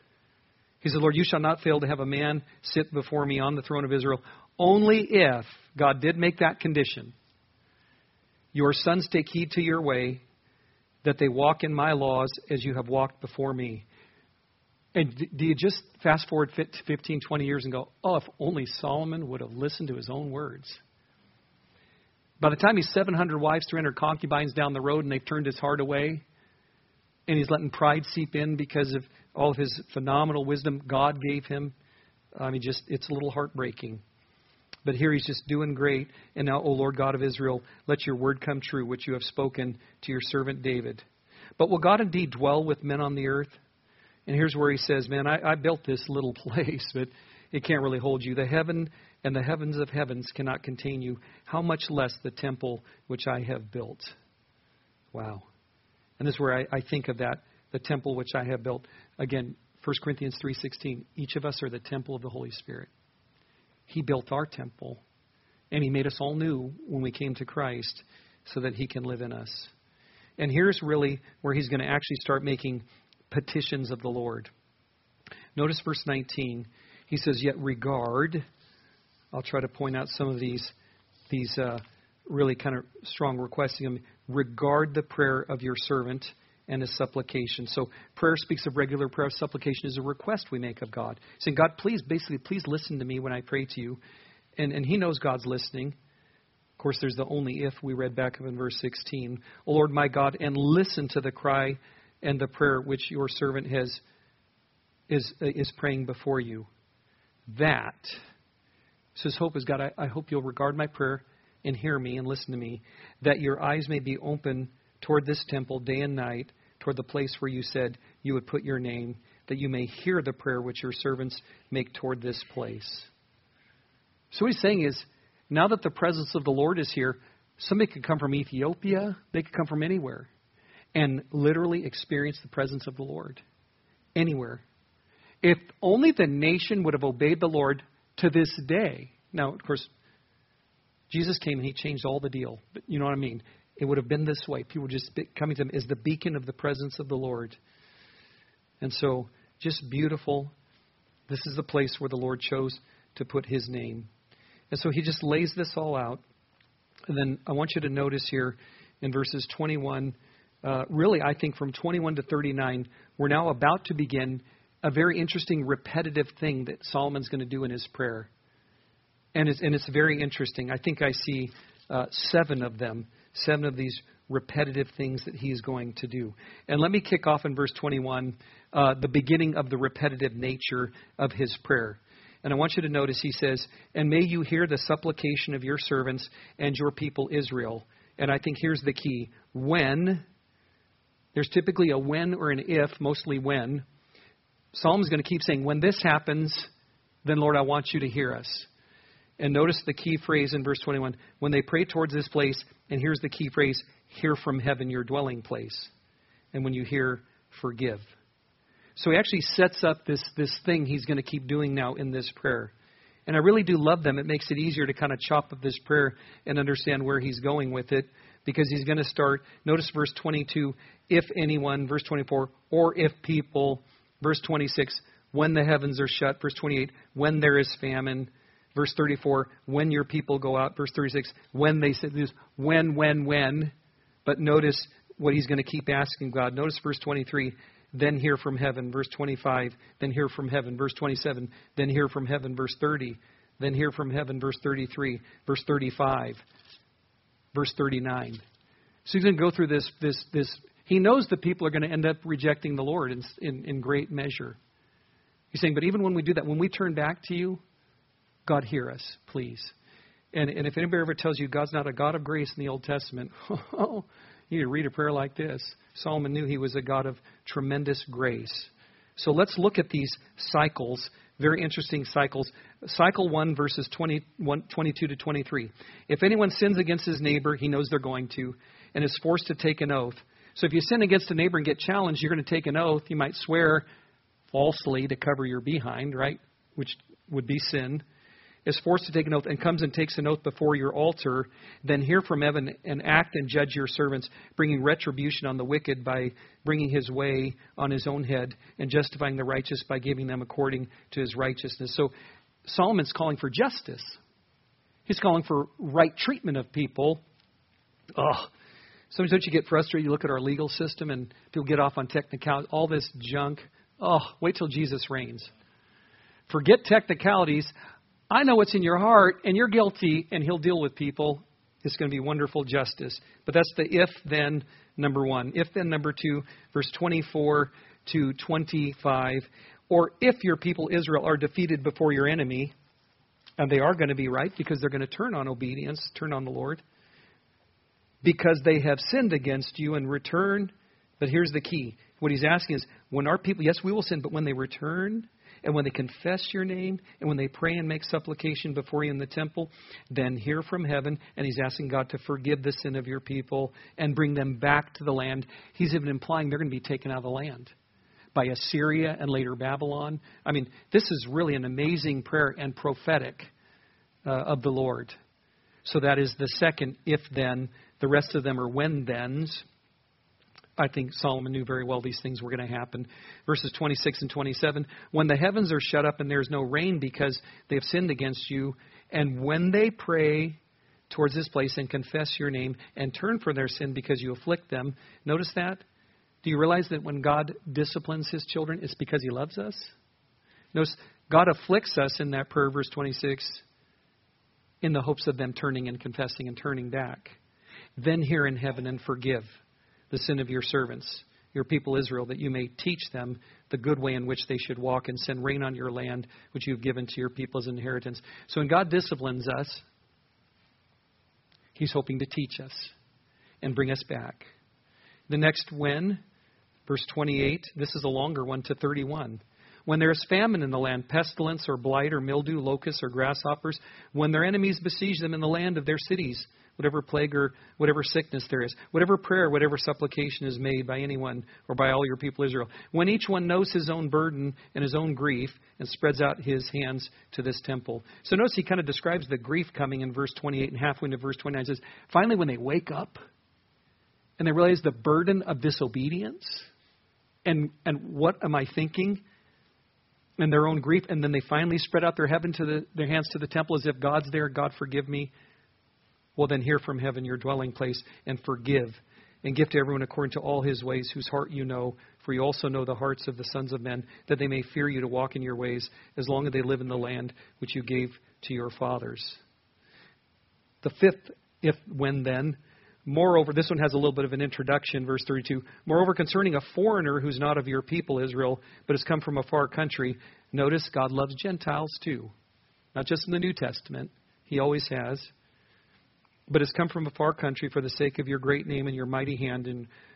Speaker 1: He said, Lord, you shall not fail to have a man sit before me on the throne of Israel, only if, God did make that condition, your sons take heed to your way, that they walk in my laws as you have walked before me. And do you just fast forward fifteen, twenty years and go, oh, if only Solomon would have listened to his own words. By the time he's seven hundred wives, three hundred concubines down the road, and they've turned his heart away, and he's letting pride seep in because of all of his phenomenal wisdom God gave him. I mean, just it's a little heartbreaking. But here he's just doing great. And now, O Lord God of Israel, let your word come true, which you have spoken to your servant David. But will God indeed dwell with men on the earth? And here's where he says, man, I, I built this little place, but it can't really hold you. The heaven and the heavens of heavens cannot contain you. How much less the temple which I have built? Wow. And this is where I, I think of that, the temple which I have built. Again, First Corinthians three sixteen, each of us are the temple of the Holy Spirit. He built our temple, and he made us all new when we came to Christ so that he can live in us. And here's really where he's going to actually start making petitions of the Lord. Notice verse nineteen. He says, yet regard. I'll try to point out some of these, these uh, really kind of strong requesting him. Regard the prayer of your servant and his supplication. So prayer speaks of regular prayer. Supplication is a request we make of God. Saying, God, please, basically, please listen to me when I pray to you. And, and he knows God's listening. Of course, there's the only if we read back up in verse sixteen. O Lord, my God, and listen to the cry and the prayer which your servant has is is praying before you. That, so his hope is, God, I, I hope you'll regard my prayer and hear me and listen to me, that your eyes may be open toward this temple day and night, toward the place where you said you would put your name, that you may hear the prayer which your servants make toward this place. So what he's saying is, now that the presence of the Lord is here, somebody could come from Ethiopia, they could come from anywhere, and literally experience the presence of the Lord. Anywhere. If only the nation would have obeyed the Lord to this day. Now, of course, Jesus came and he changed all the deal. But you know what I mean? It would have been this way. People just coming to him as the beacon of the presence of the Lord. And so, just beautiful. This is the place where the Lord chose to put his name. And so he just lays this all out. And then I want you to notice here in verses twenty-one, uh, really I think from twenty-one to thirty-nine, we're now about to begin a very interesting repetitive thing that Solomon's going to do in his prayer. And it's, and it's very interesting. I think I see uh, seven of them, seven of these repetitive things that he's going to do. And let me kick off in verse twenty-one, uh, the beginning of the repetitive nature of his prayer. And I want you to notice he says, and may you hear the supplication of your servants and your people Israel. And I think here's the key. When There's typically a when or an if, mostly when. Solomon is going to keep saying, when this happens, then Lord, I want you to hear us. And notice the key phrase in verse twenty-one. When they pray towards this place, and here's the key phrase, hear from heaven your dwelling place. And when you hear, forgive. So he actually sets up this, this thing he's going to keep doing now in this prayer. And I really do love them. It makes it easier to kind of chop up this prayer and understand where he's going with it. Because he's going to start, notice verse twenty-two, if anyone, verse twenty-four, or if people, verse twenty-six, when the heavens are shut, verse twenty-eight, when there is famine, verse thirty-four, when your people go out, verse thirty-six, when they said this, when, when, when. But notice what he's going to keep asking God. Notice verse twenty-three, then hear from heaven, verse twenty-five, then hear from heaven, verse twenty-seven, then hear from heaven, verse thirty, then hear from heaven, verse thirty-three, verse thirty-five, verse thirty-nine. So he's going to go through this, this, this. He knows that people are going to end up rejecting the Lord in, in, in great measure. He's saying, but even when we do that, when we turn back to you, God, hear us, please. And, and if anybody ever tells you God's not a God of grace in the Old Testament, oh, you need to read a prayer like this. Solomon knew he was a God of tremendous grace. So let's look at these cycles, very interesting cycles. Cycle one, verses twenty-one, twenty-two to twenty-three. If anyone sins against his neighbor, he knows they're going to, and is forced to take an oath. So if you sin against a neighbor and get challenged, you're going to take an oath. You might swear falsely to cover your behind, right? Which would be sin. Is forced to take an oath and comes and takes an oath before your altar, then hear from heaven and act and judge your servants, bringing retribution on the wicked by bringing his way on his own head and justifying the righteous by giving them according to his righteousness. So Solomon's calling for justice. He's calling for right treatment of people. Oh, sometimes don't you get frustrated? You look at our legal system and people get off on technicalities, all this junk. Oh, wait till Jesus reigns. Forget technicalities. I know what's in your heart, and you're guilty, and he'll deal with people. It's going to be wonderful justice. But that's the if-then number one. If-then number two, verse twenty-four to twenty-five. Or if your people Israel are defeated before your enemy, and they are going to be right because they're going to turn on obedience, turn on the Lord, because they have sinned against you and return. But here's the key. What he's asking is, when our people, yes, we will sin, but when they return, and when they confess your name, and when they pray and make supplication before you in the temple, then hear from heaven. And he's asking God to forgive the sin of your people and bring them back to the land. He's even implying they're going to be taken out of the land by Assyria and later Babylon. I mean, this is really an amazing prayer and prophetic uh, of the Lord. So that is the second if-then. The rest of them are when-thens. I think Solomon knew very well these things were going to happen. Verses twenty-six and twenty-seven. When the heavens are shut up and there is no rain because they have sinned against you, and when they pray towards this place and confess your name and turn from their sin because you afflict them. Notice that? Do you realize that when God disciplines his children, it's because he loves us? Notice God afflicts us in that prayer, verse twenty-six, in the hopes of them turning and confessing and turning back. Then hear in heaven and forgive the sin of your servants, your people Israel, that you may teach them the good way in which they should walk and send rain on your land, which you've given to your people as an inheritance. So when God disciplines us, he's hoping to teach us and bring us back. The next when, verse twenty-eight, this is a longer one to thirty-one. When there is famine in the land, pestilence or blight or mildew, locusts or grasshoppers, when their enemies besiege them in the land of their cities, whatever plague or whatever sickness there is, whatever prayer, whatever supplication is made by anyone or by all your people Israel, when each one knows his own burden and his own grief and spreads out his hands to this temple. So notice he kind of describes the grief coming in verse twenty-eight and halfway into verse twenty-nine. It says, finally when they wake up and they realize the burden of disobedience and, and what am I thinking? And their own grief, and then they finally spread out their heaven to the, their hands to the temple as if God's there. God, forgive me. Well, then hear from heaven your dwelling place and forgive and give to everyone according to all his ways, whose heart you know. For you also know the hearts of the sons of men, that they may fear you to walk in your ways as long as they live in the land which you gave to your fathers. The fifth, if, when, then. Moreover, this one has a little bit of an introduction, verse thirty-two. Moreover, concerning a foreigner who's not of your people, Israel, but has come from a far country, notice God loves Gentiles too. Not just in the New Testament. He always has. But has come from a far country for the sake of your great name and your mighty hand, and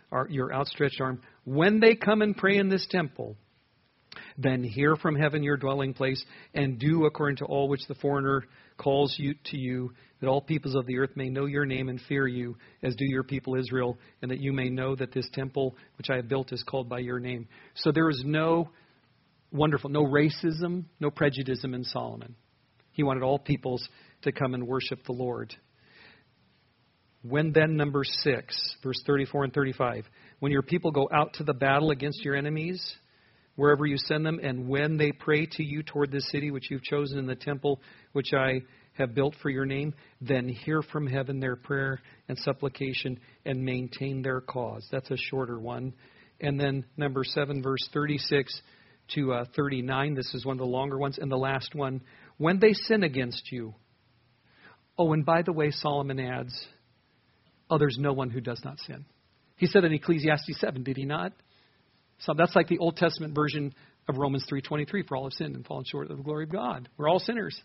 Speaker 1: our, your outstretched arm. When they come and pray in this temple, then hear from heaven your dwelling place, and do according to all which the foreigner calls you to you, that all peoples of the earth may know your name and fear you, as do your people Israel, and that you may know that this temple which I have built is called by your name. So there is no wonderful, no racism, no prejudice in Solomon. He wanted all peoples to come and worship the Lord. When then, number six, verse thirty-four and thirty-five, when your people go out to the battle against your enemies, wherever you send them, and when they pray to you toward this city which you've chosen in the temple which I have built for your name, then hear from heaven their prayer and supplication and maintain their cause. That's a shorter one. And then number seven, verse thirty-six to uh, thirty-nine. This is one of the longer ones. And the last one, when they sin against you. Oh, and by the way, Solomon adds, oh, there's no one who does not sin. He said in Ecclesiastes seven, did he not? So that's like the Old Testament version of Romans three twenty-three. For all have sinned and fallen short of the glory of God. We're all sinners.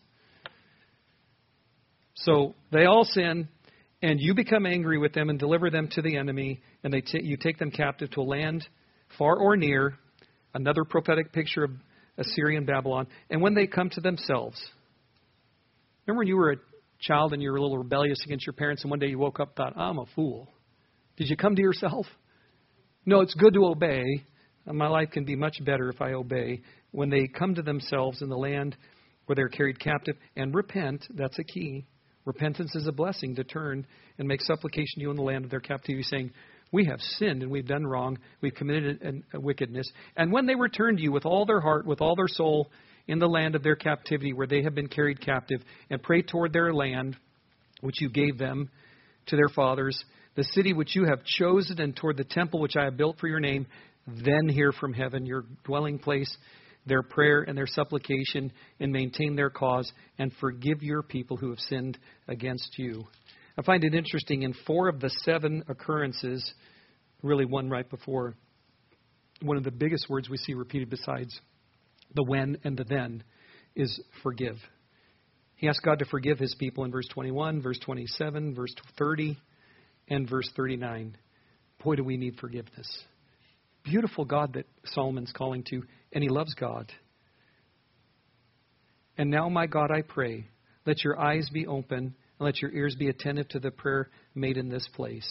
Speaker 1: So they all sin, and you become angry with them and deliver them to the enemy, and they t- you take them captive to a land far or near, another prophetic picture of Assyrian Babylon. And when they come to themselves, remember when you were a child and you were a little rebellious against your parents, and one day you woke up and thought, I'm a fool. Did you come to yourself? No, it's good to obey. My life can be much better if I obey. When they come to themselves in the land where they're carried captive and repent, that's a key. Repentance is a blessing, to turn and make supplication to you in the land of their captivity, saying, we have sinned and we've done wrong. We've committed a wickedness. And when they return to you with all their heart, with all their soul, in the land of their captivity where they have been carried captive, and pray toward their land, which you gave them to their fathers, the city which you have chosen, and toward the temple which I have built for your name, then hear from heaven your dwelling place, their prayer and their supplication, and maintain their cause, and forgive your people who have sinned against you. I find it interesting, in four of the seven occurrences, really one right before, one of the biggest words we see repeated besides the when and the then is forgive. He asked God to forgive his people in verse twenty-one, verse twenty-seven, verse thirty, and verse thirty-nine. Boy, do we need forgiveness. Beautiful God that Solomon's calling to, and he loves God. And now, my God, I pray, let your eyes be open and let your ears be attentive to the prayer made in this place.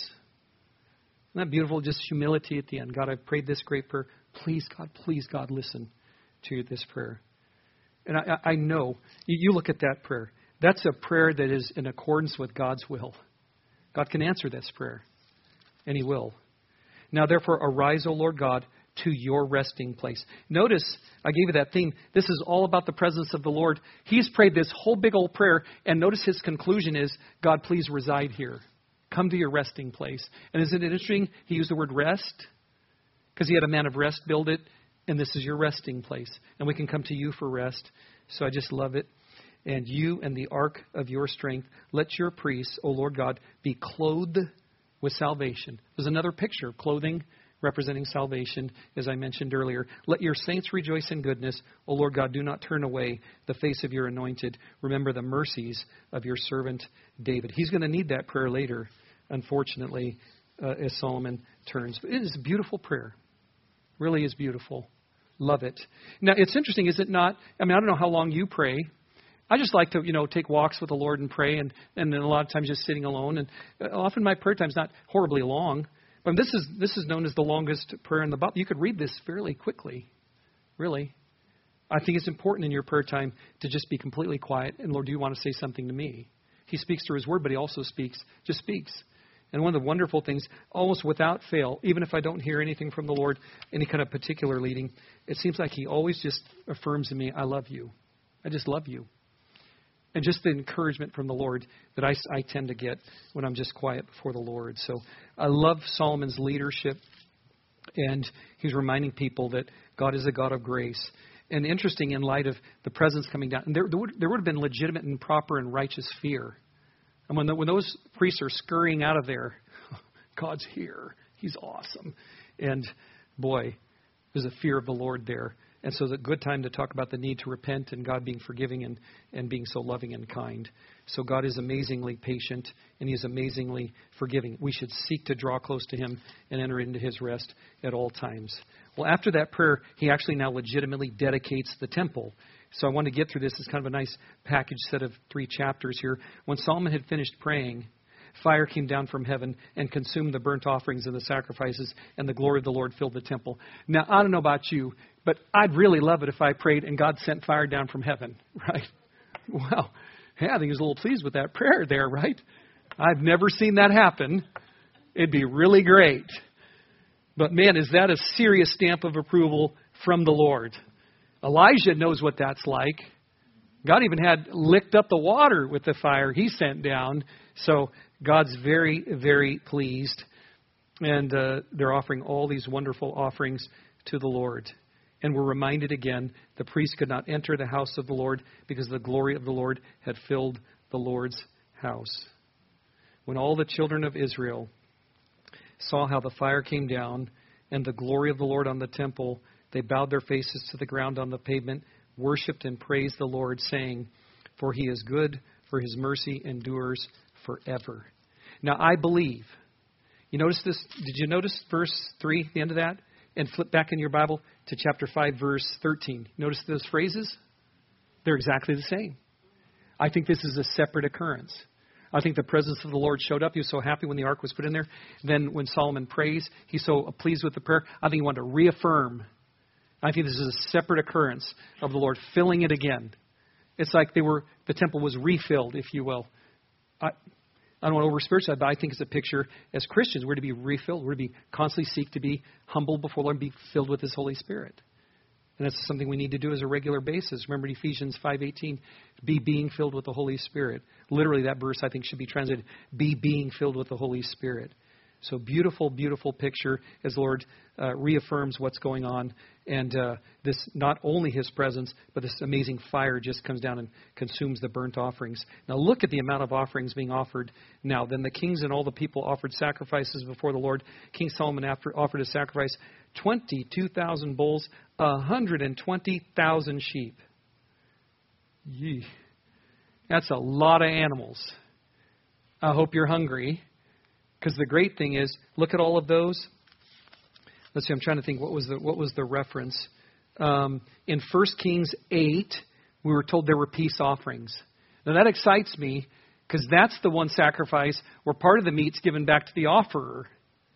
Speaker 1: Isn't that beautiful? Just humility at the end. God, I've prayed this great prayer. Please, God, please, God, listen to this prayer. And I, I know, you look at that prayer. That's a prayer that is in accordance with God's will. God can answer this prayer, and he will. Now, therefore, arise, O Lord God, to your resting place. Notice, I gave you that theme. This is all about the presence of the Lord. He's prayed this whole big old prayer, and notice his conclusion is, God, please reside here. Come to your resting place. And isn't it interesting? He used the word rest, because he had a man of rest build it, and this is your resting place. And we can come to you for rest. So I just love it. And you and the ark of your strength, let your priests, O Lord God, be clothed with salvation. There's another picture of clothing representing salvation, as I mentioned earlier. Let your saints rejoice in goodness. O Lord God, do not turn away the face of your anointed. Remember the mercies of your servant David. He's going to need that prayer later, unfortunately, uh, as Solomon turns. But it is a beautiful prayer. Really is beautiful. Love it. Now, it's interesting, is it not? I mean, I don't know how long you pray. I just like to, you know, take walks with the Lord and pray, and, and then a lot of times just sitting alone. And often my prayer time's not horribly long. But this is this is known as the longest prayer in the Bible. You could read this fairly quickly, really. I think it's important in your prayer time to just be completely quiet. And Lord, do you want to say something to me? He speaks through his word, but he also speaks, just speaks. And one of the wonderful things, almost without fail, even if I don't hear anything from the Lord, any kind of particular leading, it seems like he always just affirms in me, I love you. I just love you. And just the encouragement from the Lord that I, I tend to get when I'm just quiet before the Lord. So I love Solomon's leadership. And he's reminding people that God is a God of grace. And interesting in light of the presence coming down. And there, there, would, there would have been legitimate and proper and righteous fear. And when, the, when those priests are scurrying out of there, God's here. He's awesome. And boy, there's a fear of the Lord there. And so it's a good time to talk about the need to repent and God being forgiving and, and being so loving and kind. So God is amazingly patient and He is amazingly forgiving. We should seek to draw close to Him and enter into His rest at all times. Well, after that prayer, he actually now legitimately dedicates the temple. So I want to get through this. It's kind of a nice package set of three chapters here. When Solomon had finished praying, fire came down from heaven and consumed the burnt offerings and the sacrifices, and the glory of the Lord filled the temple. Now, I don't know about you, but I'd really love it if I prayed and God sent fire down from heaven, right? Wow. Yeah, I think He was a little pleased with that prayer there, right? I've never seen that happen. It'd be really great. But man, is that a serious stamp of approval from the Lord? Elijah knows what that's like. God even had licked up the water with the fire He sent down. So God's very, very pleased. And uh, they're offering all these wonderful offerings to the Lord. And we're reminded again, the priest could not enter the house of the Lord because the glory of the Lord had filled the Lord's house. When all the children of Israel saw how the fire came down and the glory of the Lord on the temple, they bowed their faces to the ground on the pavement, worshipped and praised the Lord, saying, "For He is good, for His mercy endures forever." Now, I believe, you notice this, did you notice verse three, the end of that? And flip back in your Bible to chapter five, verse thirteen. Notice those phrases? They're exactly the same. I think this is a separate occurrence. I think the presence of the Lord showed up. He was so happy when the ark was put in there. Then when Solomon prays, he's so pleased with the prayer. I think he wanted to reaffirm. I think this is a separate occurrence of the Lord filling it again. It's like they were, the temple was refilled, if you will. I, I don't want to over spiritualize, but I think it's a picture as Christians. We're to be refilled. We're to be constantly seek to be humble before the Lord and be filled with His Holy Spirit. And that's something we need to do as a regular basis. Remember in Ephesians five eighteen, be being filled with the Holy Spirit. Literally that verse I think should be translated, be being filled with the Holy Spirit. So beautiful, beautiful picture as the Lord uh, reaffirms what's going on. And uh, this, not only His presence, but this amazing fire just comes down and consumes the burnt offerings. Now look at the amount of offerings being offered now. Then the kings and all the people offered sacrifices before the Lord. King Solomon after, offered a sacrifice, twenty-two thousand bulls, one hundred twenty thousand sheep. Yee. That's a lot of animals. I hope you're hungry. Because the great thing is, look at all of those. Let's see, I'm trying to think, what was the what was the reference? Um, in First Kings eight, we were told there were peace offerings. Now that excites me, because that's the one sacrifice where part of the meat's given back to the offerer.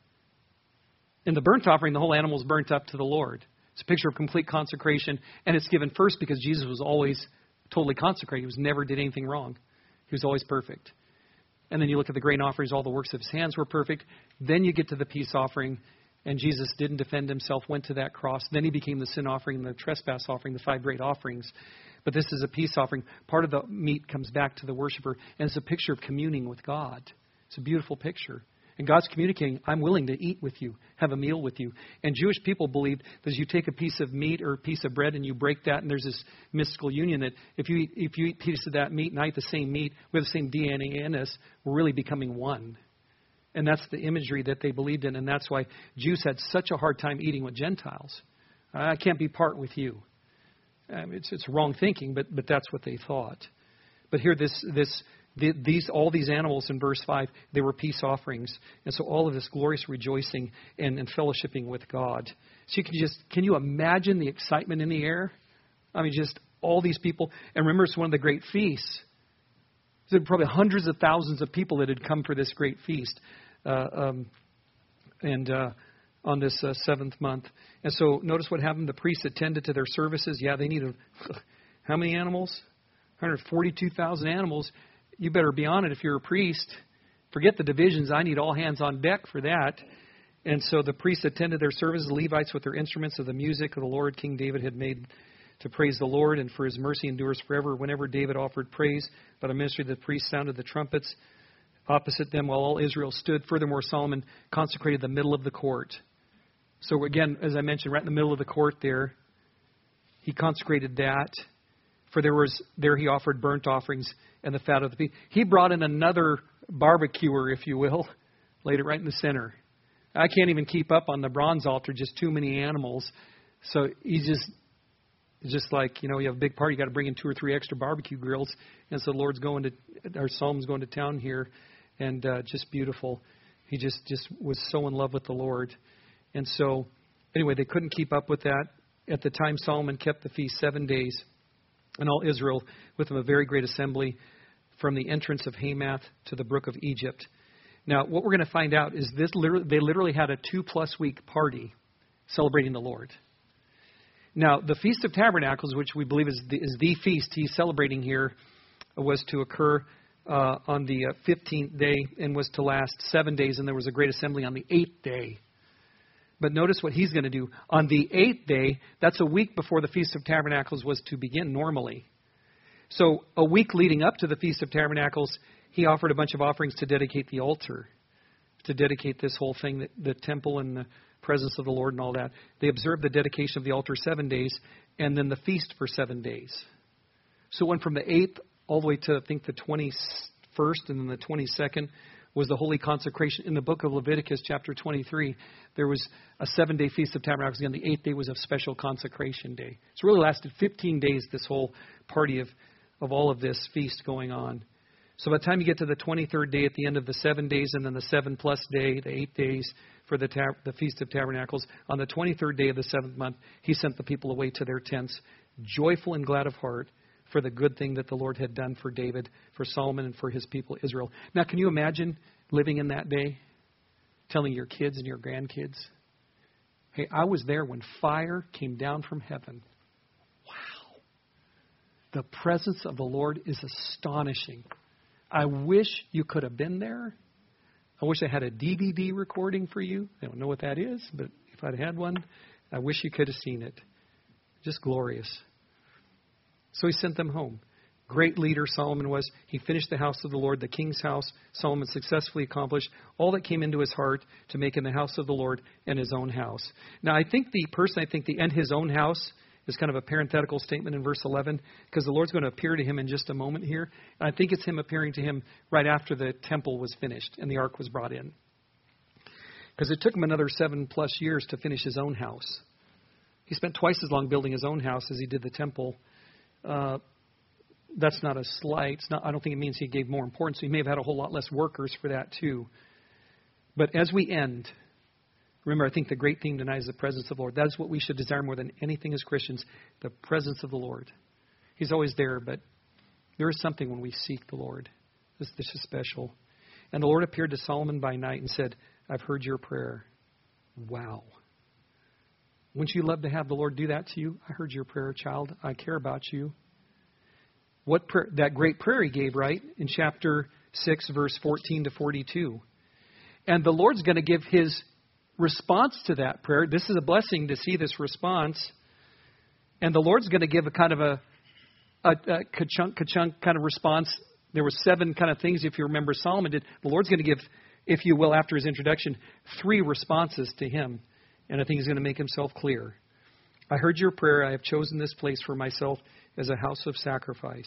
Speaker 1: In the burnt offering, the whole animal is burnt up to the Lord. It's a picture of complete consecration, and it's given first because Jesus was always totally consecrated. He was never did anything wrong. He was always perfect. And then you look at the grain offerings, all the works of His hands were perfect. Then you get to the peace offering, and Jesus didn't defend Himself, went to that cross. Then He became the sin offering and the trespass offering, the five great offerings. But this is a peace offering. Part of the meat comes back to the worshiper, and it's a picture of communing with God. It's a beautiful picture. And God's communicating, I'm willing to eat with you, have a meal with you. And Jewish people believed that as you take a piece of meat or a piece of bread and you break that, and there's this mystical union that if you eat, if you eat a piece of that meat and I eat the same meat, we have the same D N A in us, we're really becoming one. And that's the imagery that they believed in, and that's why Jews had such a hard time eating with Gentiles. I can't be part with you. Um, it's it's wrong thinking, but but that's what they thought. But here, this this. The, these all these animals in verse five, they were peace offerings. And so all of this glorious rejoicing and, and fellowshipping with God. So you can just, can you imagine the excitement in the air? I mean, just all these people. And remember, it's one of the great feasts. There were probably hundreds of thousands of people that had come for this great feast. Uh, um, and uh, on this uh, seventh month. And so notice what happened. The priests attended to their services. Yeah, they needed, how many animals? one hundred forty-two thousand animals. You better be on it if you're a priest. Forget the divisions. I need all hands on deck for that. And so the priests attended their services, the Levites with their instruments of the music of the Lord King David had made to praise the Lord, and for His mercy endures forever. Whenever David offered praise, by the ministry of the priests sounded the trumpets opposite them while all Israel stood. Furthermore, Solomon consecrated the middle of the court. So again, as I mentioned, right in the middle of the court there, he consecrated that. For there was there he offered burnt offerings and the fat of the people. He brought in another barbecuer, if you will, laid it right in the center. I can't even keep up on the bronze altar, just too many animals. So he just It's just like, you know, you have a big party, you got to bring in two or three extra barbecue grills. And so the Lord's going to, our Psalm's going to town here, and uh, just beautiful. He just, just was so in love with the Lord. And so, anyway, they couldn't keep up with that. At the time, Solomon kept the feast seven days, and all Israel with him a very great assembly from the entrance of Hamath to the brook of Egypt. Now, what we're going to find out is this: literally, they literally had a two-plus week party celebrating the Lord. Now, the Feast of Tabernacles, which we believe is the, is the feast he's celebrating here, was to occur uh, on the uh, fifteenth day and was to last seven days, and there was a great assembly on the eighth day. But notice what he's going to do. On the eighth day, that's a week before the Feast of Tabernacles was to begin normally. So a week leading up to the Feast of Tabernacles, he offered a bunch of offerings to dedicate the altar, to dedicate this whole thing, the, the temple and the presence of the Lord and all that. They observed the dedication of the altar seven days and then the feast for seven days. So it went from the eighth all the way to, I think, the twenty-first, and then the twenty-second was the holy consecration. In the book of Leviticus, chapter twenty-three, there was a seven-day Feast of Tabernacles. Again, the eighth day was a special consecration day. It's really lasted fifteen days, this whole party of, of all of this feast going on. So by the time you get to the twenty-third day at the end of the seven days, and then the seven-plus day, the eight days for the, tab- the Feast of Tabernacles, on the twenty-third day of the seventh month, he sent the people away to their tents, joyful and glad of heart, for the good thing that the Lord had done for David, for Solomon, and for his people Israel. Now, can you imagine living in that day, telling your kids and your grandkids, hey, I was there when fire came down from heaven. Wow. The presence of the Lord is astonishing. I wish you could have been there. I wish I had a D V D recording for you. I don't know what that is, but if I'd had one, I wish you could have seen it. Just glorious. So he sent them home. Great leader Solomon was. He finished the house of the Lord, the king's house. Solomon successfully accomplished all that came into his heart to make in the house of the Lord and his own house. Now, I think the person, I think the and his own house is kind of a parenthetical statement in verse eleven, because the Lord's going to appear to him in just a moment here. And I think it's him appearing to him right after the temple was finished and the ark was brought in. Because it took him another seven plus years to finish his own house. He spent twice as long building his own house as he did the temple. Uh, that's not a slight. It's not, I don't think it means he gave more importance. He may have had a whole lot less workers for that too. But as we end, remember, I think the great theme tonight is the presence of the Lord. That is what we should desire more than anything as Christians, the presence of the Lord. He's always there, but there is something when we seek the Lord. This, this is special. And the Lord appeared to Solomon by night and said, I've heard your prayer. Wow. Wouldn't you love to have the Lord do that to you? I heard your prayer, child. I care about you. What prayer, that great prayer he gave, right? In chapter six, verse fourteen to forty-two. And the Lord's going to give his response to that prayer. This is a blessing to see this response. And the Lord's going to give a kind of a, a, a ka-chunk, ka-chunk kind of response. There were seven kind of things, if you remember, Solomon did. The Lord's going to give, if you will, after his introduction, three responses to him. And I think he's going to make himself clear. I heard your prayer. I have chosen this place for myself as a house of sacrifice.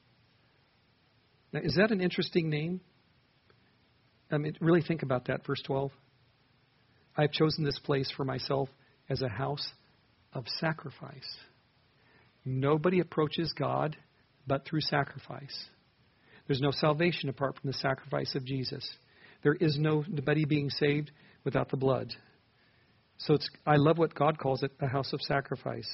Speaker 1: Now, is that an interesting name? I mean, really think about that, verse twelve. I have chosen this place for myself as a house of sacrifice. Nobody approaches God but through sacrifice. There's no salvation apart from the sacrifice of Jesus. There is nobody being saved without the blood. So it's, I love what God calls it, a house of sacrifice.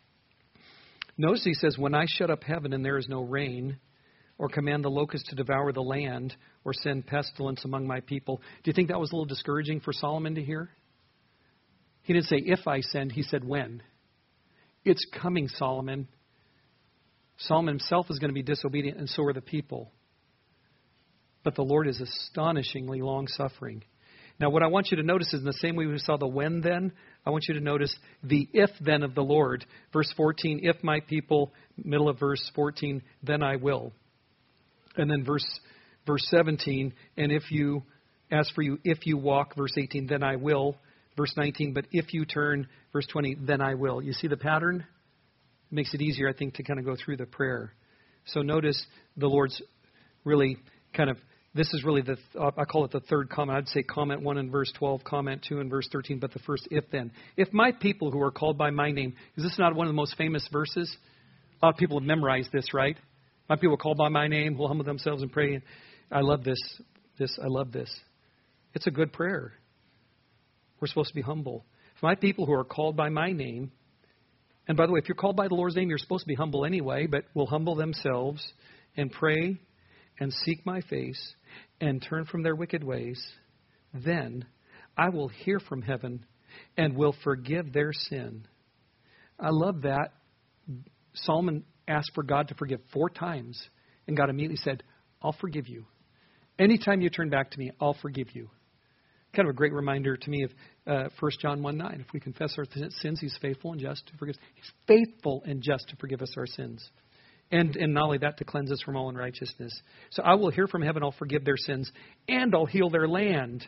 Speaker 1: Notice he says, when I shut up heaven and there is no rain, or command the locust to devour the land, or send pestilence among my people. Do you think that was a little discouraging for Solomon to hear? He didn't say, if I send, he said, when. It's coming, Solomon. Solomon himself is going to be disobedient, and so are the people. But the Lord is astonishingly long-suffering. Now, what I want you to notice is in the same way we saw the when then, I want you to notice the if then of the Lord. Verse fourteen, if my people, middle of verse fourteen, then I will. And then verse verse seventeen, and if you, as for you, if you walk, verse eighteen, then I will. Verse nineteen, but if you turn, verse twenty, then I will. You see the pattern? It makes it easier, I think, to kind of go through the prayer. So notice the Lord's really kind of this is really the, I call it the third comment. I'd say comment one in verse twelve, comment two in verse thirteen, but the first if then. If my people who are called by my name, is this not one of the most famous verses? A lot of people have memorized this, right? My people called by my name will humble themselves and pray. I love this. This I love this. It's a good prayer. We're supposed to be humble. If my people who are called by my name, and by the way, if you're called by the Lord's name, you're supposed to be humble anyway, but will humble themselves and pray and seek my face and turn from their wicked ways, then I will hear from heaven and will forgive their sin. I love that. Solomon asked for God to forgive four times, and God immediately said, I'll forgive you. Anytime you turn back to me, I'll forgive you. Kind of a great reminder to me of uh, First John one nine. If we confess our sins, he's faithful and just to forgive us. He's faithful and just to forgive us our sins. And, and not only that, to cleanse us from all unrighteousness. So I will hear from heaven, I'll forgive their sins, and I'll heal their land.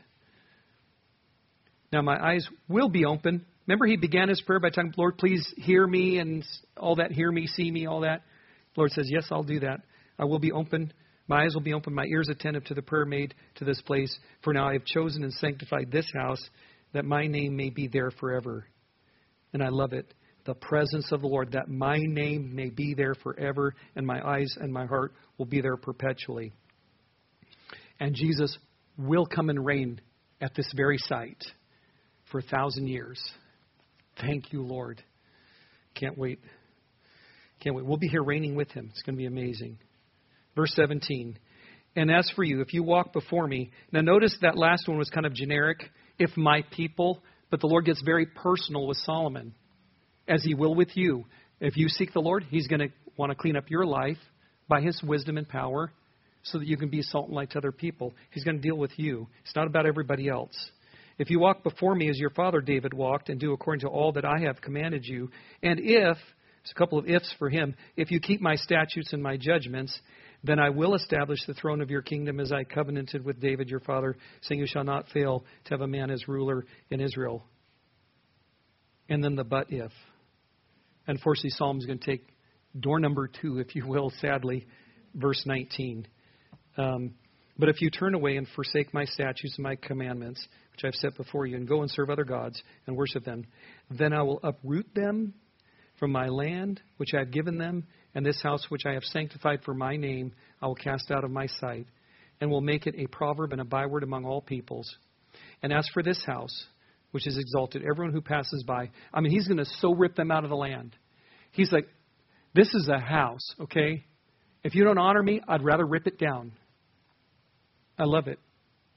Speaker 1: Now my eyes will be open. Remember he began his prayer by telling, Lord, please hear me and all that, hear me, see me, all that. The Lord says, yes, I'll do that. I will be open. My eyes will be open, my ears attentive to the prayer made to this place. For now I have chosen and sanctified this house, that my name may be there forever. And I love it. The presence of the Lord, that my name may be there forever, and my eyes and my heart will be there perpetually. And Jesus will come and reign at this very site for a thousand years. Thank you, Lord. Can't wait. Can't wait. We'll be here reigning with him. It's going to be amazing. Verse seventeen. And as for you, if you walk before me. Now notice that last one was kind of generic. If my people. But the Lord gets very personal with Solomon. As he will with you. If you seek the Lord, he's going to want to clean up your life by his wisdom and power so that you can be salt and light to other people. He's going to deal with you. It's not about everybody else. If you walk before me as your father David walked and do according to all that I have commanded you, and if, there's a couple of ifs for him, if you keep my statutes and my judgments, then I will establish the throne of your kingdom as I covenanted with David your father, saying you shall not fail to have a man as ruler in Israel. And then the but if. Unfortunately, Psalm is going to take door number two, if you will, sadly, verse nineteen. Um, but if you turn away and forsake my statutes and my commandments, which I've set before you, and go and serve other gods and worship them, then I will uproot them from my land, which I have given them, and this house which I have sanctified for my name, I will cast out of my sight, and will make it a proverb and a byword among all peoples. And as for this house, which is exalted, everyone who passes by, I mean, he's going to so rip them out of the land. He's like, this is a house, okay? If you don't honor me, I'd rather rip it down. I love it.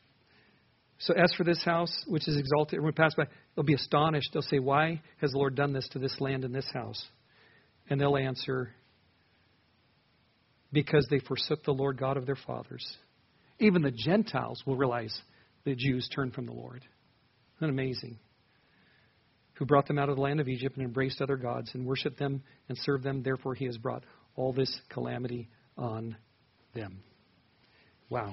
Speaker 1: So as for this house, which is exalted, everyone who passes by, they'll be astonished. They'll say, why has the Lord done this to this land and this house? And they'll answer, because they forsook the Lord God of their fathers. Even the Gentiles will realize the Jews turned from the Lord. Isn't that amazing? Who brought them out of the land of Egypt and embraced other gods and worshipped them and served them. Therefore he has brought all this calamity on them. Wow.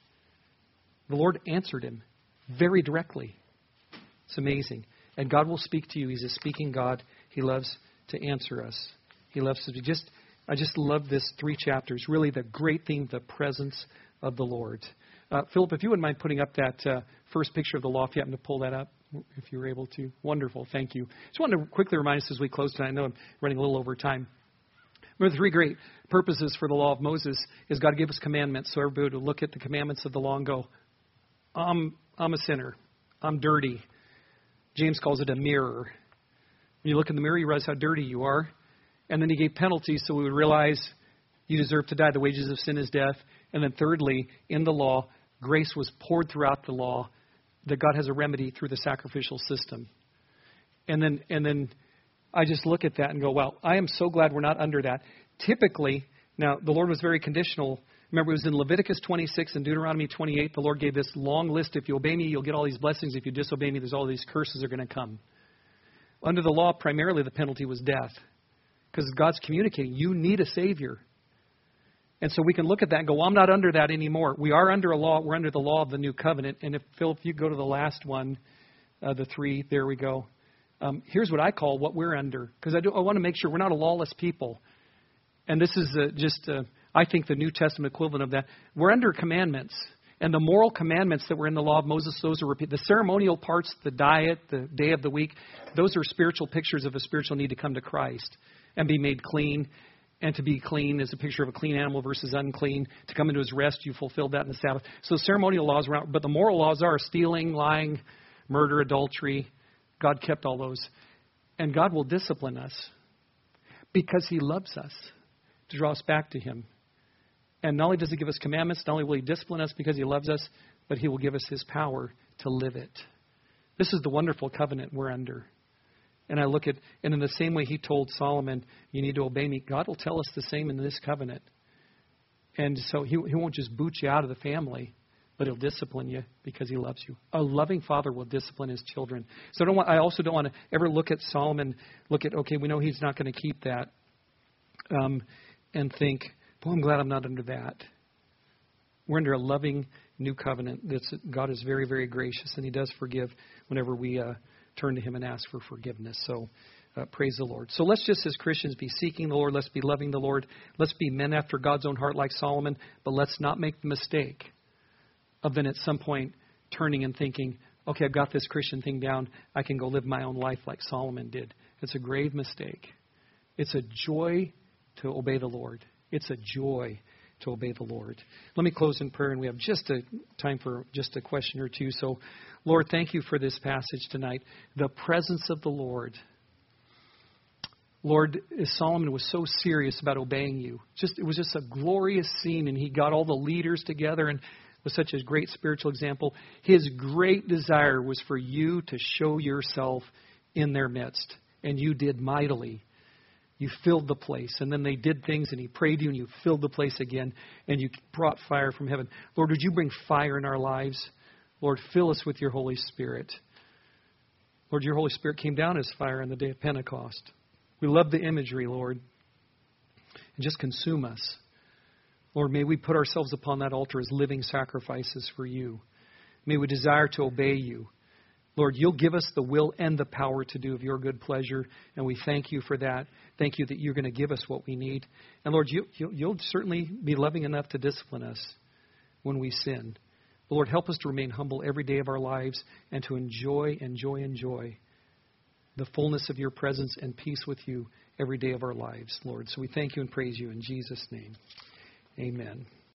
Speaker 1: The Lord answered him very directly. It's amazing. And God will speak to you. He's a speaking God. He loves to answer us. He loves to just, I just love this three chapters. Really the great theme, the presence of the Lord. Uh, Philip, if you wouldn't mind putting up that uh, first picture of the law, if you happen to pull that up, if you were able to. Wonderful. Thank you. Just wanted to quickly remind us as we close tonight. I know I'm running a little over time. Remember, the three great purposes for the law of Moses is God gave us commandments so everybody would look at the commandments of the law and go, I'm, I'm a sinner. I'm dirty. James calls it a mirror. When you look in the mirror, you realize how dirty you are. And then he gave penalties so we would realize you deserve to die. The wages of sin is death. And then thirdly, in the law, grace was poured throughout the law, that God has a remedy through the sacrificial system. And then and then I just look at that and go, well, I am so glad we're not under that. Typically, now the Lord was very conditional. Remember, it was in Leviticus twenty-six and Deuteronomy twenty-eight. The Lord gave this long list. If you obey me, you'll get all these blessings. If you disobey me, there's all these curses are going to come. Under the law, primarily the penalty was death. Because God's communicating, you need a Savior. And so we can look at that and go, well, I'm not under that anymore. We are under a law. We're under the law of the new covenant. And if, Phil, if you go to the last one, uh, the three, there we go. Um, here's what I call what we're under. Because I, do, I want to make sure we're not a lawless people. And this is uh, just, uh, I think, the New Testament equivalent of that. We're under commandments. And the moral commandments that were in the law of Moses, those are repeated. The ceremonial parts, the diet, the day of the week, those are spiritual pictures of a spiritual need to come to Christ and be made clean. And to be clean is a picture of a clean animal versus unclean. To come into his rest, you fulfilled that in the Sabbath. So ceremonial laws around, but the moral laws are stealing, lying, murder, adultery. God kept all those. And God will discipline us because he loves us to draw us back to him. And not only does he give us commandments, not only will he discipline us because he loves us, but he will give us his power to live it. This is the wonderful covenant we're under. And I look at, and in the same way he told Solomon, you need to obey me, God will tell us the same in this covenant. And so he, he won't just boot you out of the family, but he'll discipline you because he loves you. A loving father will discipline his children. So I, don't want, I also don't want to ever look at Solomon, look at, okay, we know he's not going to keep that, um, and think, boy, I'm glad I'm not under that. We're under a loving new covenant. That's, God is very, very gracious, and he does forgive whenever we uh, turn to him and ask for forgiveness. So uh, praise the Lord. So let's just as Christians be seeking the Lord. Let's be loving the Lord. Let's be men after God's own heart like Solomon. But let's not make the mistake of then at some point turning and thinking, okay, I've got this Christian thing down. I can go live my own life like Solomon did. It's a grave mistake. It's a joy to obey the Lord. It's a joy to obey the Lord. Let me close in prayer, and we have just a time for just a question or two. So, Lord, thank you for this passage tonight. The presence of the Lord. Lord, Solomon was so serious about obeying you. Just it was just a glorious scene, and he got all the leaders together and was such a great spiritual example. His great desire was for you to show yourself in their midst, and you did mightily. You filled the place, and then they did things, and he prayed you, and you filled the place again, and you brought fire from heaven. Lord, would you bring fire in our lives? Lord, fill us with your Holy Spirit. Lord, your Holy Spirit came down as fire on the day of Pentecost. We love the imagery, Lord, and just consume us. Lord, may we put ourselves upon that altar as living sacrifices for you. May we desire to obey you. Lord, you'll give us the will and the power to do of your good pleasure, and we thank you for that. Thank you that you're going to give us what we need. And Lord, you, you, you'll certainly be loving enough to discipline us when we sin. But Lord, help us to remain humble every day of our lives and to enjoy, enjoy, enjoy the fullness of your presence and peace with you every day of our lives, Lord. So we thank you and praise you in Jesus' name. Amen.